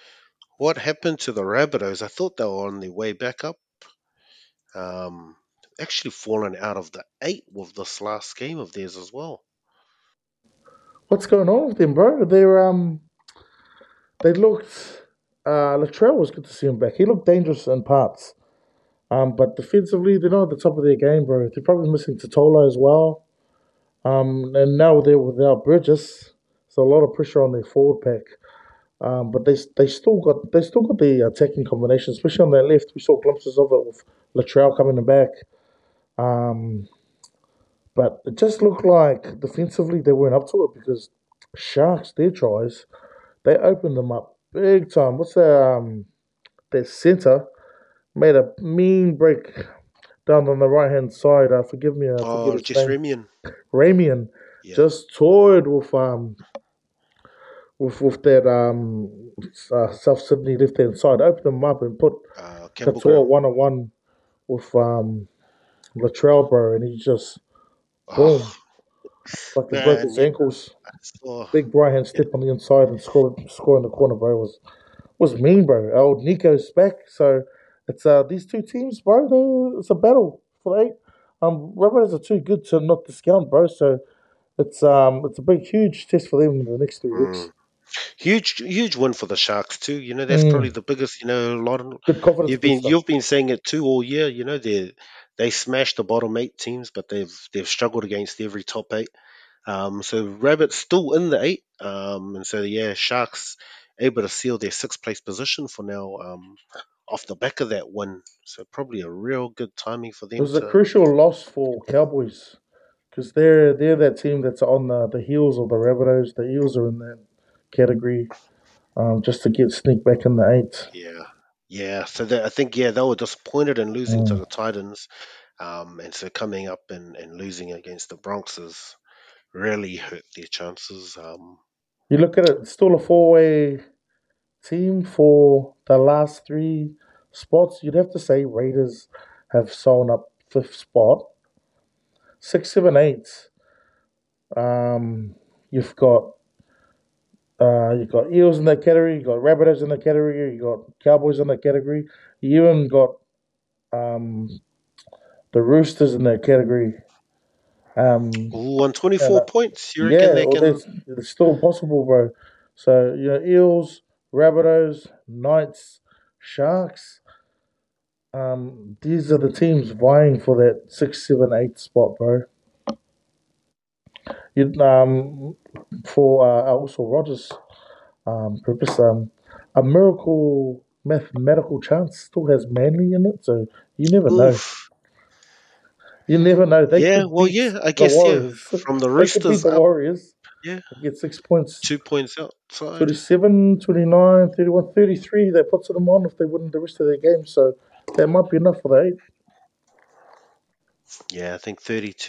What happened to the Rabbitohs? I thought they were on their way back up. Um, actually fallen out of the 8 with this last game of theirs as well. What's going on with them, bro? They looked. Latrell was good to see him back. He looked dangerous in parts. But defensively, they're not at the top of their game, bro. They're probably missing Totola as well. And now they're without Burgess, so a lot of pressure on their forward pack. But they still got the attacking combination, especially on that left. We saw glimpses of it with Latrell coming in back. Um, but it just looked like defensively they weren't up to it because Sharks, their tries, they opened them up big time. What's their center made a mean break down on the right hand side. Forgive me, I forget Oh, his just name. Remian. Ramian Yeah. just toyed with that South Sydney left hand side, opened them up and put Katoa Cambogo. 1-on-1 with Latrell, bro, and he just boom. Oh, It's like he broke man. his Yeah. ankles. Oh, Big right hand yeah. step on the inside and score in the corner, bro. Was mean, bro. Old Nico's back, so it's these two teams, bro. It's a battle for the eight. Rabbitohs are too good to not discount, bro. So it's a big, huge test for them in the next 3 weeks. Mm. Huge win for the Sharks too. That's probably Mm, the biggest. A lot of good confidence booster. you've been saying it too all year. They smashed the bottom 8 teams, but they've struggled against every top 8. So Rabbits still in the 8. And so yeah, Sharks able to seal their 6th place position for now. Off the back of that win, so probably a real good timing for It them was a to. crucial loss for Cowboys because they're that team that's on the heels of the Rabbitohs. The Eels are in that category just to get sneak back in the eight. Yeah, yeah. So I think they were disappointed in losing to Mm. the Titans. And so coming up and losing against the Bronx has really hurt their chances. You look at it, it's still a four-way team for the last three spots. You'd have to say Raiders have sewn up fifth spot. Six, seven, eight. Um, you've got Eels in that category. You got Rabbitohs in that category. You got Cowboys in that category. You even got um, the Roosters in that category. Um, Ooh, on and 24 points, you reckon yeah, they well, can? it's still possible, bro. So Eels, Rabbitohs, Knights, Sharks. These are the teams vying for that 6, 7, 8 spot, bro. You for also Rogers' purpose, a miracle mathematical chance still has Manly in it, so you never know. Oof. You never know. They Yeah, could well, beat yeah, I the guess, yeah. Warriors. From the They could beat Roosters the up, Warriors yeah, and get 6 points. 2 points outside. 27, 29, 31, 33. That puts them on if they win the rest of their games. So that might be enough for the eight. Yeah, I think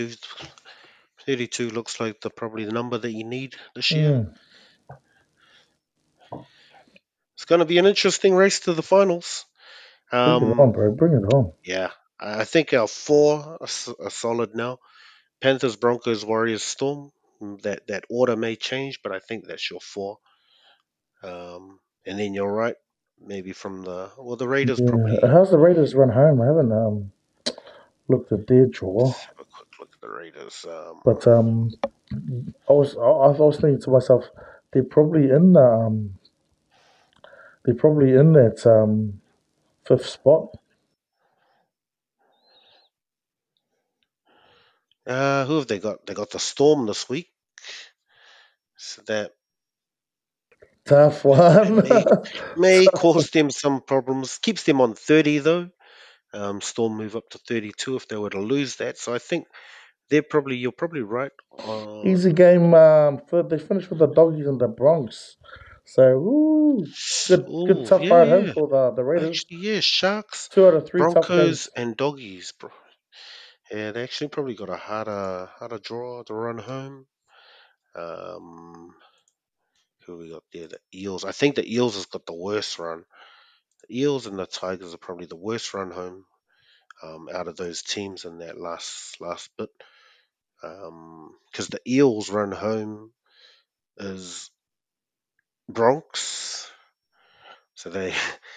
32 looks like probably the number that you need this year. Mm. It's going to be an interesting race to the finals. Bring it on, Um, bro. Bring it on. yeah, I think our 4 are solid now. Panthers, Broncos, Warriors, Storm. That order may change, but I think that's your 4. And then you're right. Maybe from the Raiders Yeah. probably. How's the Raiders run home? I haven't looked at their draw, Let's have a quick look at the Raiders. but I was thinking to myself, they're probably in the they're probably in that fifth spot. Who have they got? They got the Storm this week, so that Tough that one. may Tough one. cause them some problems. Keeps them on 30 though. Storm move up to 32 if they were to lose that. So I think you're probably right. Easy On game. They finished with the doggies and the Bronx. So, good oh tough yeah, ride home yeah. for the Raiders. Actually, yeah, Sharks, 2 out of 3 tough Broncos, games. and Doggies. Yeah, they actually probably got a harder draw to run home. Um, who we got there? The Eels. I think the Eels has got the worst run. The Eels and the Tigers are probably the worst run home out of those teams in that last bit. Because the Eels run home is Bronx, so they've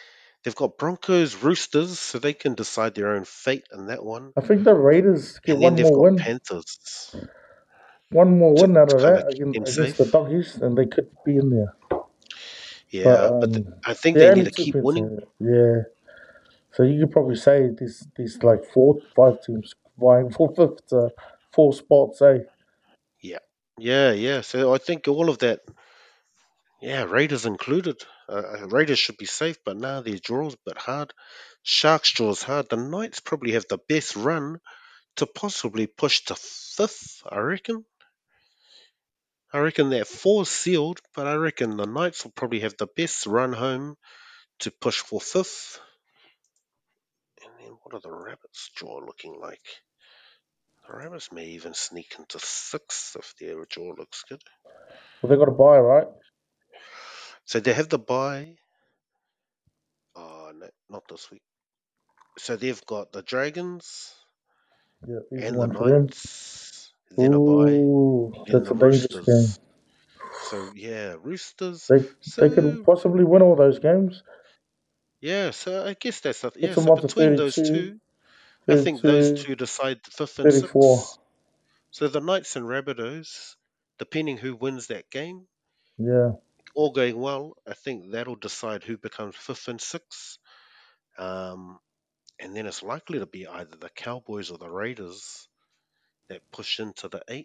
They've got Broncos, Roosters, so they can decide their own fate in that one. I think the Raiders get And then one they've more got win. Panthers One more to win out of kind that of keep them against the safe. Doggies, and they could be in there. But Yeah, but I think they they're need only to two keep points. winning. Yeah. So you could probably say these like 4, 5 teams vying for fifth, 4 spots, eh? Yeah, yeah. So I think all of that, yeah, Raiders included. Raiders should be safe, but now their draw's a bit hard. Sharks draw's hard. The Knights probably have the best run to possibly push to fifth, I reckon. I reckon they're four sealed, but I reckon the Knights will probably have the best run home to push for fifth. And then what are the Rabbits' draw looking like? The Rabbits may even sneak into sixth if their draw looks good. Well, they got to buy, right? So they have the bye. Oh, no, not this week. So they've got the Dragons Yeah, easy and the one for them. Knights, then a bye, Ooh, then that's the a dangerous game. Roosters. So yeah, Roosters. They could So possibly win all those games. yeah, so I guess that's the, Gets yeah. them So on to between those 32, two, I think those 32, two decide the fifth and 34. sixth. So the Knights and Rabbitohs, depending who wins that game, Yeah. all going well, I think that'll decide who becomes fifth and sixth. Um, and then it's likely to be either the Cowboys or the Raiders that push into the eight.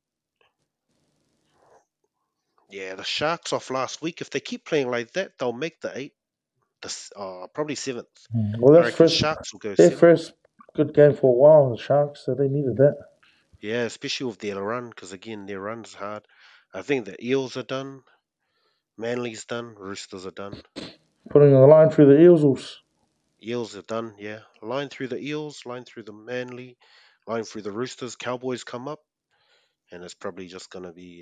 Yeah, the Sharks off last week. If they keep playing like that, they'll make the eight. Probably seventh. Well, I that's reckon first Sharks will go their seventh. first good game for a while. The Sharks, so they needed that. Yeah, especially with their run, because again, their run's hard. I think the Eels are done. Manly's done. Roosters are done. Putting on the line through the Eels. Eels are done, yeah. Line through the Eels, line through the Manly, line through the Roosters. Cowboys come up, and it's probably just going to be,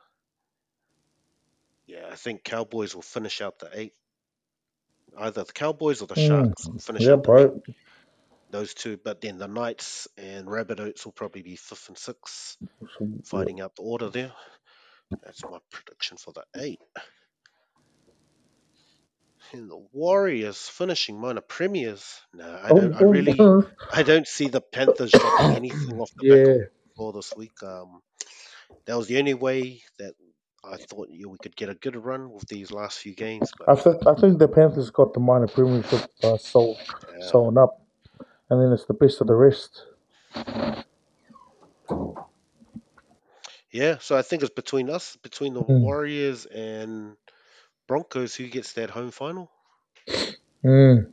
yeah, I think Cowboys will finish out the eight. Either the Cowboys or the Sharks will finish Yeah, out the eight. bro. Those two, but then the Knights and Rabbitohs will probably be fifth and sixth, Yeah. fighting out the order there. That's my prediction for the eight. And the Warriors finishing minor premiers. No, I don't. I don't see the Panthers dropping anything off the back of Yeah. floor this week. That was the only way that I thought we could get a good run with these last few games. But I think the Panthers got the minor premiership sewn up, and then it's the best of the rest. yeah, so I think it's between us, between the Mm. Warriors and Broncos, who gets that home final. Mm.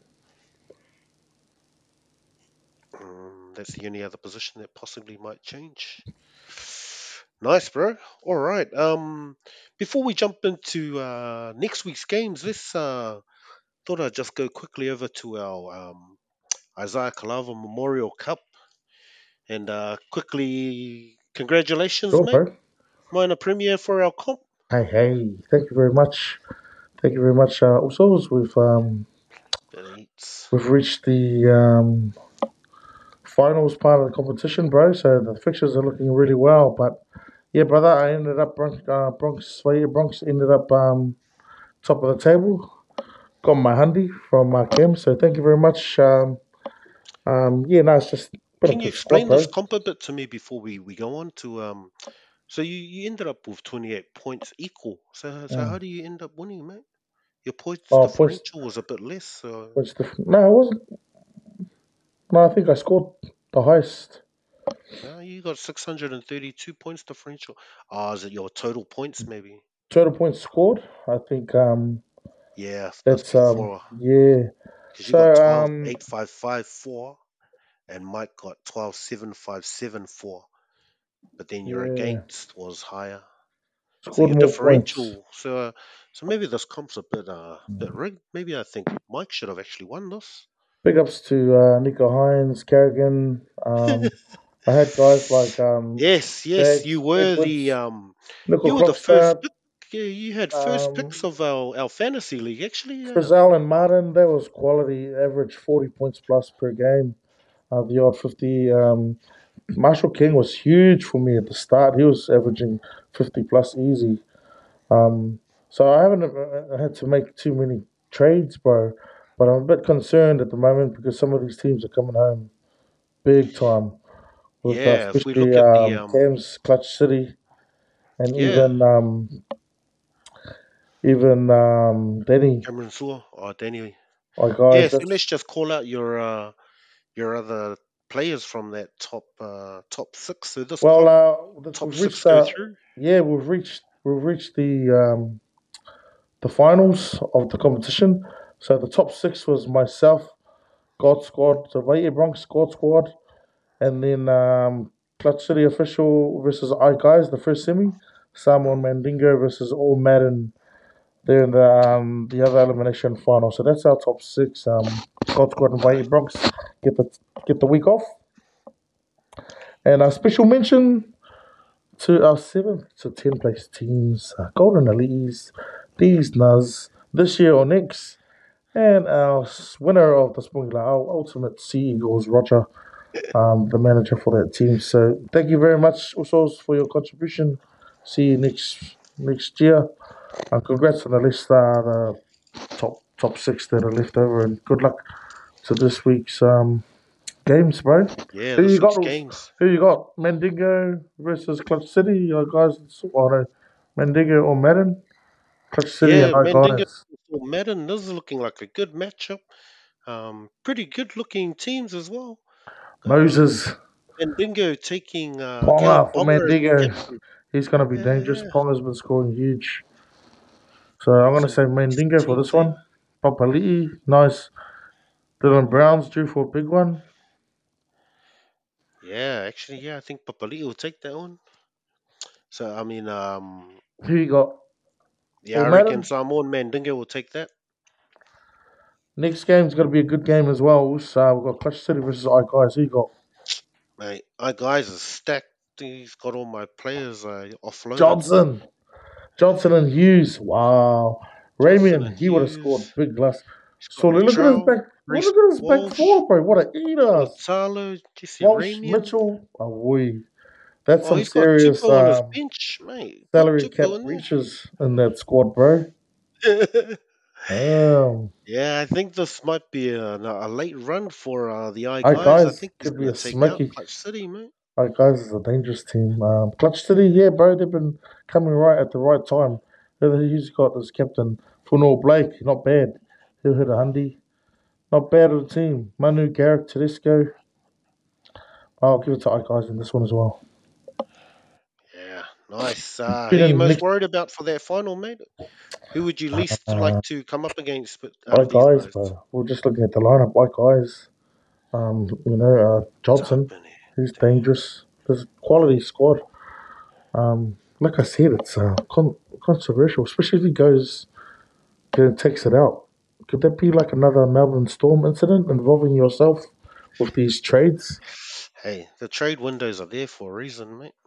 That's the only other position that possibly might change. Nice, bro. All right. Before we jump into next week's games, let's thought I'd just go quickly over to our Isaiah Kalava Memorial Cup and quickly congratulations, Sure, mate. bro. Minor premiere for our comp. Hey. Thank you very much. Thank you very much. Also, It's, we've reached the finals part of the competition, bro. So the fixtures are looking really well. But yeah, brother, I ended up Bronx ended up top of the table. Got my handy from Kim. So thank you very much. Yeah, no, it's just a bit can of you good sport, explain this bro. comp a bit to me before we go on to so you ended up with 28 points equal. So how Mm. do you end up winning, mate? Your points Oh, differential was a bit less, so points no, it wasn't. No, I think I scored the highest. no, you got 632 points differential. Ah, is it your total points maybe? Total points scored. I think Yeah, that's it's before yeah. because you So got 12,855.4 and Mike got 12,757.4, but then your yeah, against was higher. So scored your more points. differential, so maybe this comp's a bit rigged. Maybe I think Mike should have actually won this. Big ups to Nico Hines, Kerrigan. I had guys like Yes, Jags, you were the Edwards, Nickel you were the first Krogstad, pick. Yeah, you had first um, picks of our fantasy league actually. Yeah. Frizzell and Martin. That was quality, average 40 points plus per game. The odd 50. Marshall King was huge for me at the start. He was averaging 50 plus easy. So I haven't had to make too many trades, bro. But I'm a bit concerned at the moment because some of these teams are coming home big time with Yeah, if we especially look at the Cam's Clutch City and yeah, even Denny. Cameron Sewell or Danny. Oh Yeah, guys, so let's that's just call out your other players from that top six. So this well. top We've six reached go through. yeah, we've reached the finals of the competition. So the top six was myself, God Squad, the Mighty Bronx God Squad, and then Clutch City Official versus I Guys, the first semi. Samuel Mm. Mandingo versus All Madden. They're in the other elimination final. So that's our top six. God Squad and Mighty Nice. Bronx get the get the week off. And a special mention to our 7th to 10th place teams, Golden Elites, these Nuz, this year or next. And our winner of the Springler, our ultimate Sea Eagles, Roger, the manager for that team. So thank you very much, Usos, for your contribution. See you next year. And congrats on the list, the top six that are left over, and good luck to this week's games, bro. Yeah, Who you this got? week's games. Who you got? Mandingo versus Clutch City. You guys, oh no, Mandingo or Madden? Clutch City and Yeah, I Mandingo guys. or Madden. This is looking like a good matchup. Pretty good looking teams as well. Um, Moses Mandingo taking Caleb Ponga for Ponga as the Mandingo. captain. He's going to be dangerous. Yeah, Ponga's been scoring huge. So I'm going to some say decent Mandingo for teams this there. one. Papali'i, nice. Dylan Brown's due for a big one. Yeah, actually, yeah, I think Papali will take that one. So I mean, Who you got? yeah, All I reckon Madden? Samoan Mandingo will take that. Next game's going to be a good game as well. So we've got Clutch City versus I guys. Who you got? Mate, our guys are stacked. He's got all my players offloaded. Johnson. Johnson and Hughes. Wow. Johnson Ramian, and he would have scored Hughes. big glass. He's got So look at his back. Latrell, Well, Reese look at his back Walsh, four, bro. What a eaters. Gonzalo, Jesse Walsh, Ramian. Mitchell. Oh, boy. That's Oh, some he's got serious Tupou on his bench, mate. Put salary cap Tupou in breaches in that squad, bro. there. Um, Yeah, I think this might be a late run for the eye our guys. I guys think he's could be going a to take out smoky. Clutch City, mate. Our guys is a dangerous team. Clutch City, yeah, bro. They've been coming right at the right time. He's got this captain, Funor Blake. Not bad. He'll hit a hundy. Not bad of the team. Manu Garrick Tedesco. I'll give it to our guys in this one as well. Yeah, nice. Who you Feeling most next worried about for that final, mate? Who would you least like uh, to come up against out our of these guys, guys? bro. We're just looking at the lineup. Our guys. Johnson. Tapani. He's dangerous. There's a quality squad. Like I said, it's controversial, especially if he goes and takes it out. Could that be like another Melbourne Storm incident involving yourself with these trades? Hey, the trade windows are there for a reason, mate.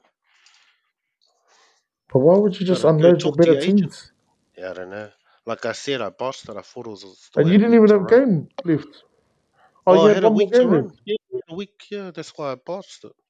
But why would you just Gotta go unload your talk to better your agent. teams? Yeah, I don't know. Like I said, I bossed it. I thought it was still And had you a didn't week even to have a run. game left. Oh, Oh, you I had had a one more week to game run. left. Yeah, a week. Yeah, that's why I bossed it.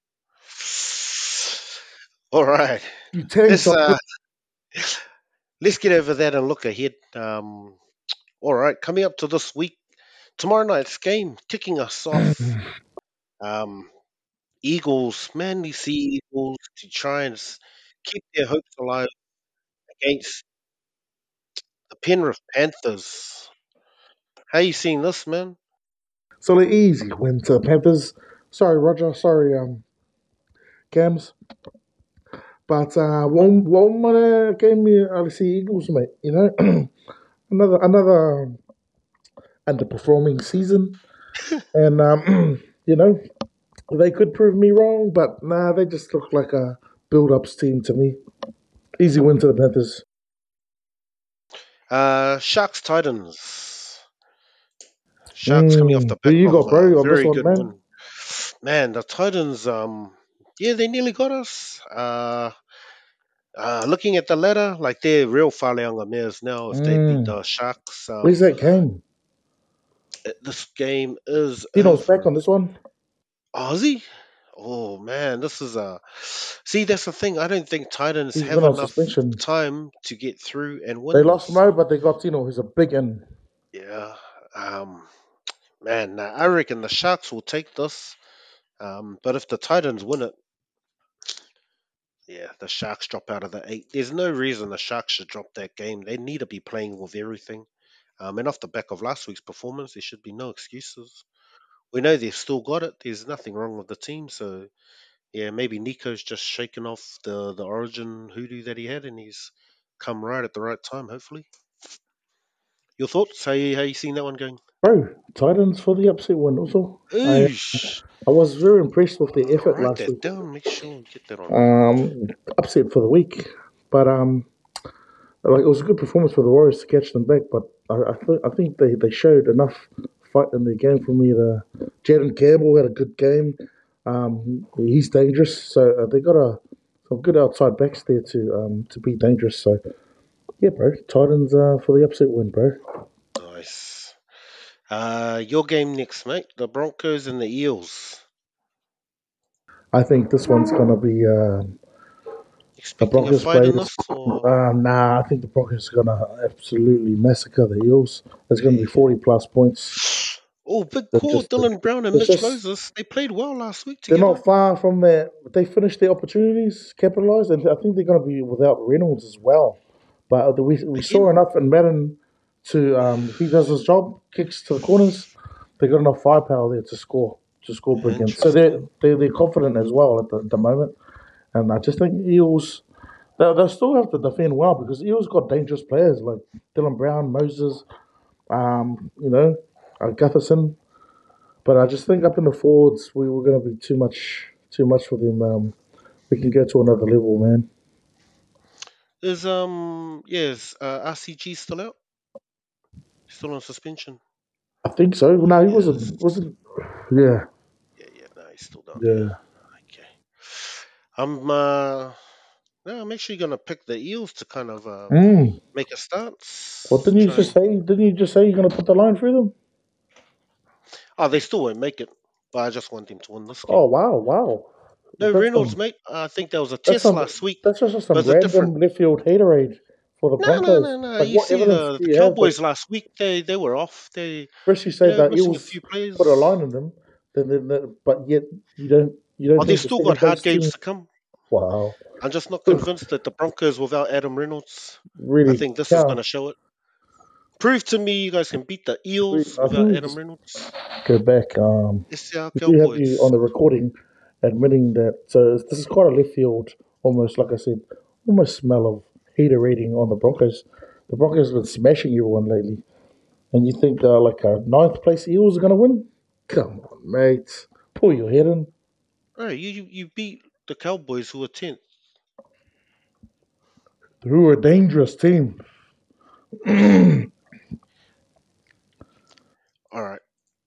All right, You tanked let's on uh, let's get over that and look ahead. All right, coming up to this week, tomorrow night's game, kicking us off. Um, Eagles, man, we see Eagles to try and keep their hopes alive against the Penrith Panthers. How you seeing this, man? So the easy win to the Panthers. Sorry, Roger. Sorry, Cams. But one game me see Eagles, mate. You know, another underperforming season, and you know they could prove me wrong, but nah, they just look like a build-ups team to me. Easy win to the Panthers. Sharks Titans. Sharks coming off the Who back you of got, a bro, on this very one, good man? win. Man, the Titans, yeah, they nearly got us. Looking at the ladder, like they're real Faleanga mares now if they beat Mm, the Sharks. where's that game? This game is Dino's back over. on this one. Aussie? Oh man, this is a. See, that's the thing. I don't think Titans He's been have on enough suspension. time to get through and They win lost this. Mo, but they got Tino. He's a big in. Yeah. Um, man, I reckon the Sharks will take this. But if the Titans win it, yeah, the Sharks drop out of the eight. There's no reason the Sharks should drop that game. They need to be playing with everything. And off the back of last week's performance, there should be no excuses. We know they've still got it. There's nothing wrong with the team. So yeah, maybe Nico's just shaken off the origin hoodoo that he had, and he's come right at the right time. Hopefully, your thoughts? How you seen that one going? Bro, Titans for the upset win also. Oosh. I was very impressed with their effort Write last that week. down. Make sure we get that on record. Um, Upset for the week, but like it was a good performance for the Warriors to catch them back. But I think they showed enough fight in their game for me. The Jaden Campbell had a good game. He's dangerous, so they got some good outside backs there to be dangerous. So yeah, bro, Titans for the upset win, bro. Nice. Your game next, mate. The Broncos and the Eels. I think this one's gonna be the Expecting a Broncos fight in players. this, or Nah, I think the Broncos are gonna absolutely massacre the Eels. There's gonna be yeah. 40 plus points. Oh, big They're call, just Dylan Brown and it's Mitch just Moses. They played well last week they're together. not far from their. They finished their opportunities, capitalised, and I think they're going to be without Reynolds as well. But we saw Again, enough in Madden to if he does his job, kicks to the corners, they got enough firepower there to score big. And so interesting. they're confident as well at the moment. And I just think Eels they'll still have to defend well because Eels got dangerous players like Dylan Brown, Moses, Gutherson. But I just think up in the forwards, we were going to be too much for them. We can go to another level, man. RCG still out? Still on suspension? I think so. No, he Yes. wasn't. Wasn't. Yeah, Yeah. No, he's still down there. yeah. Okay. I'm no, I'm actually gonna pick the Eels to kind of Mm. make a What stance. didn't you Try just and say? Didn't you just say you're going to put the line through them? they still won't make it, but I just want them to win this game. Oh wow, wow. No That's Reynolds, some. mate. I think that was a That's test some. last week, That's just but some it's a different. random left field haterade for the No, Broncos. no. Like, You what see evidence the do you have that Cowboys last week. They were off. They first you say that missing a Eels few put a players. line in them, but yet you don't Oh, they think the still got second hard place games team? to come. Wow, I'm just not convinced that the Broncos without Adam Reynolds. I really think this is going count. to show it. Prove to me you guys can beat the Eels I without think we Adam just Reynolds. go back. It's our We do have you Cowboys. on the recording admitting that. So this is quite a left field, almost like I said, almost smell of hater rating on the Broncos. The Broncos have been smashing everyone lately, and you think like a ninth place Eagles are going to win? Come on, mate, pull your head in. Right, you beat the Cowboys who are 10th. Who are a dangerous team? All right,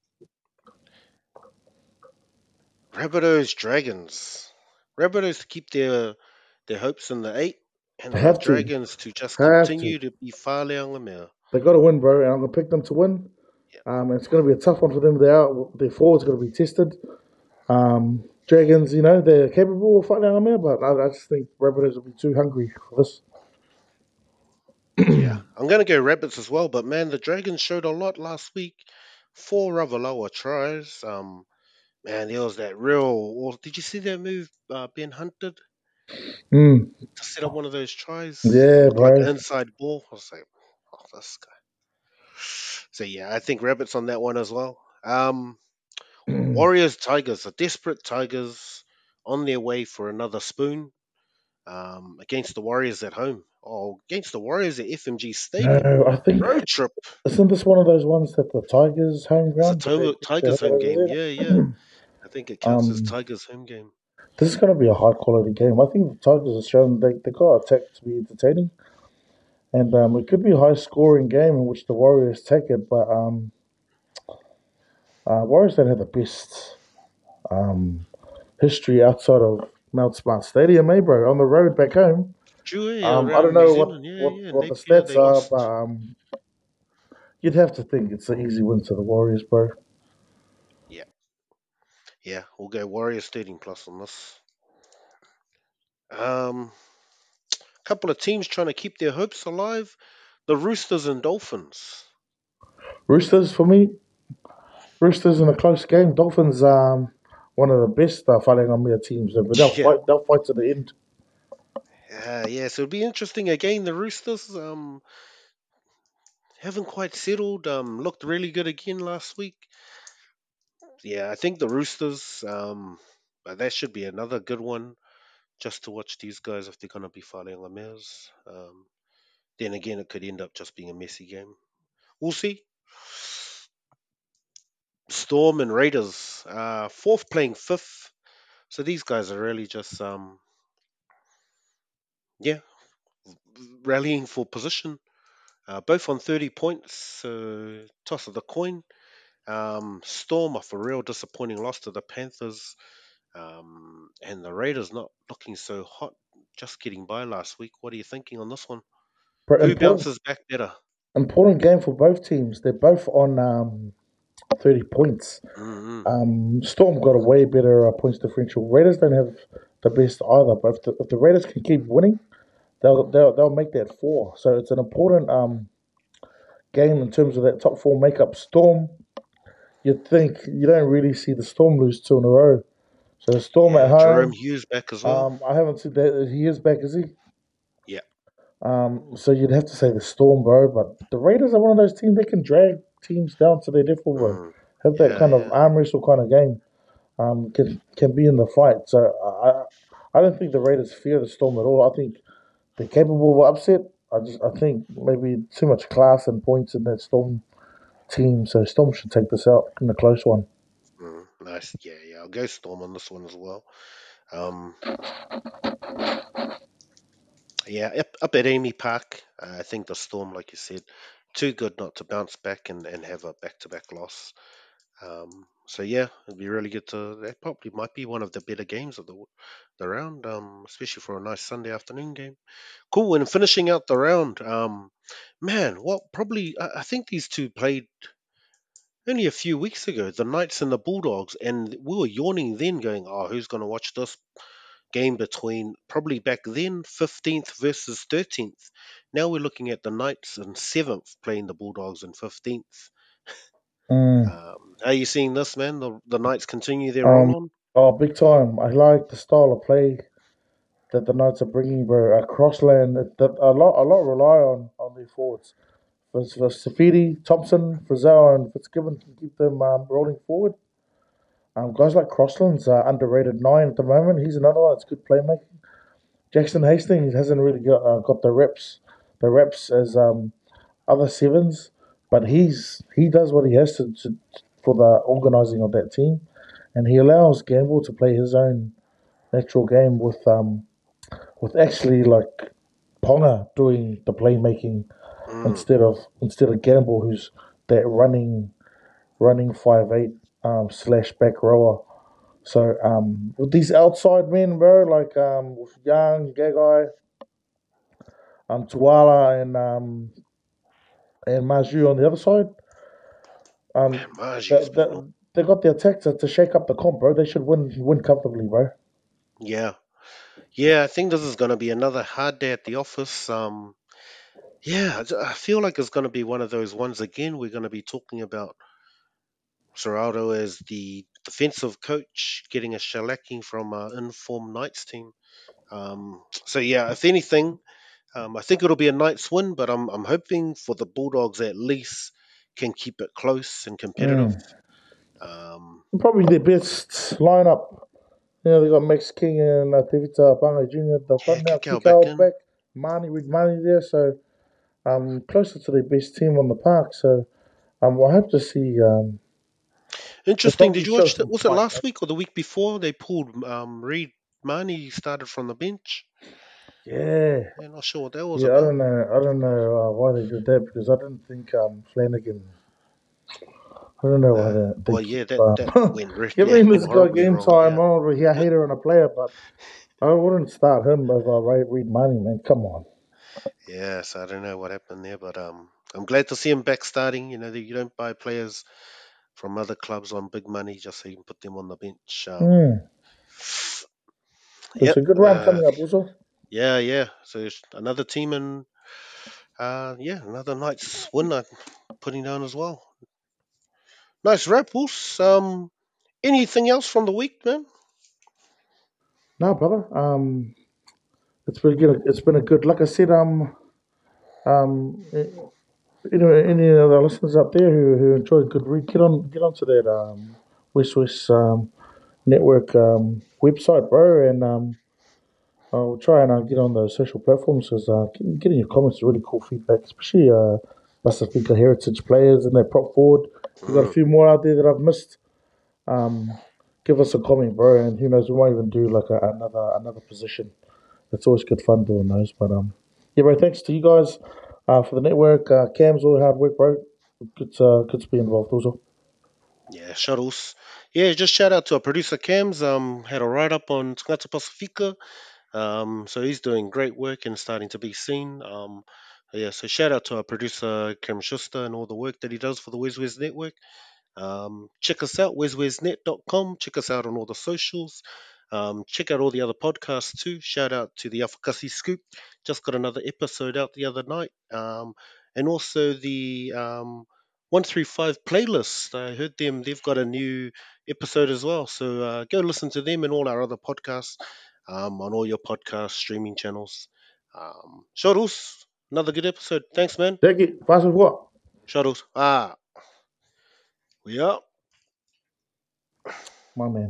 Rabbitohs Dragons. Rabbitohs to keep their hopes in the eight, and They the have to, Dragons to just have to. continue to be Fale Mea. They got to win, bro, and I'm gonna pick them to win. Yeah, It's going to be a tough one for them. Their forwards going to be tested. Dragons, they're capable of fighting out there, but I just think Rabbitohs will be too hungry for this. yeah. I'm gonna go Rabbits as well, but man, the Dragons showed a lot last week. Four Ravalawa tries. Man, there was that real. Well, did you see that move Ben Hunt did Mm, to set up one of those tries? It yeah, looked like bro. an inside ball. I was like, oh, this guy. So yeah, I think Rabbits on that one as well. Warriors Tigers, the desperate Tigers on their way for another spoon against the Warriors at home. Oh, against the Warriors at FMG Stadium. No, I think Road trip. isn't this one of those ones that the Tigers home It's a ground, but they Tigers have it home over game. Yeah. there? I think it counts as um, Tigers home game. this is going to be a high quality game. I think the Tigers have shown they got attack to be entertaining, and it could be a high scoring game in which the Warriors take it. But Warriors don't have the best um, history outside of Mount Smart Stadium, eh, bro? On the road back home. True, I don't around New know Zealand. Yeah. what the Napier, stats they are, but lost. you'd have to think it's an easy win to the Warriors, bro. Yeah. Yeah, we'll go Warriors 13 plus on this. Couple of teams trying to keep their hopes alive. The Roosters and Dolphins. Roosters for me. Roosters in a close game. Dolphins, one of the best Wharenga teams, but they'll Yeah, fight. They'll fight to the end. yeah. So it'll be interesting again. The Roosters haven't quite settled. Looked really good again last week. Yeah, I think the Roosters. That should be another good one just to watch these guys if they're going to be fighting Lemers. Then again, it could end up just being a messy game. We'll see. Storm and Raiders, fourth playing fifth. So these guys are really just, yeah, rallying for position. Both on 30 points. So toss of the coin. Storm off a real disappointing loss to the Panthers. And the Raiders not looking so hot, just getting by last week. What are you thinking on this one? But Who important, bounces back better? important game for both teams. They're both on 30 points. Mm-hmm. Storm got a way better points differential. Raiders don't have the best either. But if the Raiders can keep winning, they'll make that 4. So it's an important game in terms of that top 4 makeup. Storm, you'd think you don't really see the Storm lose 2 in a row. So the Storm at Yeah, Jerome home. Hughes back as well. I haven't seen that. He is back, is he? Yeah. So you'd have to say the Storm, bro. But the Raiders are one of those teams that can drag teams down to their level, bro. Mm. Have that Yeah, kind of yeah. arm wrestle kind of game. Can be in the fight. So I don't think the Raiders fear the Storm at all. I think they're capable of upset. I think maybe too much class and points in that Storm team. So Storm should take this out in a close one. Nice. Yeah, yeah. I'll go Storm on this one as well. Um, yeah, up at Amy Park, I think the Storm, like you said, too good not to bounce back and have a back-to-back loss. So yeah, it'd be really good to. That probably might be one of the better games of the round, especially for a nice Sunday afternoon game. Cool. And finishing out the round, man, what probably I think these two played only a few weeks ago, the Knights and the Bulldogs, and we were yawning then, going, "Oh, who's going to watch this game between probably back then 15th versus 13th?" Now we're looking at the Knights in 7th playing the Bulldogs in 15th. Mm. Are you seeing this, man? The Knights continue their roll Um. on. Oh, big time. I like the style of play that the Knights are bringing, bro. Crossland, that a lot rely on their forwards. For Safidi, Thompson, Frizzell, and Fitzgibbon can keep them rolling forward. Guys like Crossland's underrated 9 at the moment. He's another one that's good playmaking. Jackson Hastings hasn't really got the reps as other sevens, but he does what he has to for the organising of that team, and he allows Gamble to play his own natural game with actually like Ponga doing the playmaking Mm, instead of Gamble, who's that running 5'8" slash back rower. So with these outside men, bro, like with Young, Gagai, Tuala, and Maju on the other side, man, they, Margie's they, been they got the attack to shake up the comp, bro. They should win comfortably, bro. yeah, yeah. I think this is going to be another hard day at the office. Yeah, I feel like it's going to be one of those ones again. We're going to be talking about Serraldo as the defensive coach getting a shellacking from an informed Knights team. So yeah, if anything, I think it'll be a Knights win, but I'm hoping for the Bulldogs at least can keep it close and competitive. Mm. Um, Probably their best lineup. You know, they got Max King and Tevita Banga Jr. at the yeah, front now. Kikau back Kikau in. back, Marnie with Marnie there, so closer to their best team on the park. So I hope to see the Interesting. Did Doggies you show watch that? some Was it fight. last week or the week before? They pulled Reed Marnie started from the bench. Yeah, Yeah, not sure what that was yeah. I about. don't know. I don't know why they did that because I didn't think Flanagan. I don't know why they Well, yeah, keep that went yeah giving this went guy horribly game wrong. time. Yeah. I'm over here, hater on a player, but I wouldn't start him over Reed Money, man. Come on. Yes, I don't know what happened there, but I'm glad to see him back starting. You know, you don't buy players from other clubs on big money just so you can put them on the bench. Mm. It's Yep. a good round coming up, also. Yeah, yeah. So it's another team and yeah, another night's win. putting down as well. Nice rap, Wolves. Anything else from the week, man? No, brother. It's been good. It's been a good. Like I said, any of the listeners out there who enjoy a good read, get onto that West West Network website, bro, and I'll try and get on those social platforms because getting your comments is really cool feedback, especially Pacifica Heritage players and their prop forward. We've got a Mm. few more out there that I've missed. Um, Give us a comment, bro, and who knows, we might even do like another position. It's always good fun doing those. But yeah, bro, thanks to you guys for the network. Cam's all hard work, bro. Good to be involved also. Yeah, shuttles. Yeah, just shout out to our producer Cams. Had a write up on Tangata Pacifica. So he's doing great work and starting to be seen. Yeah, so shout out to our producer Cam Schuster and all the work that he does for the WizWiz Network. Check us out, wizwiznet.com. Check us out on all the socials. Check out all the other podcasts too. Shout out to the Afakasi Scoop. Just got another episode out the other night. And also the 135 playlist. I heard they've got a new episode as well. So go listen to them and all our other podcasts on all your podcast streaming channels. Shuttles, another good episode. Thanks, man. Jackie, faz favor. Shuttles. We up. My man.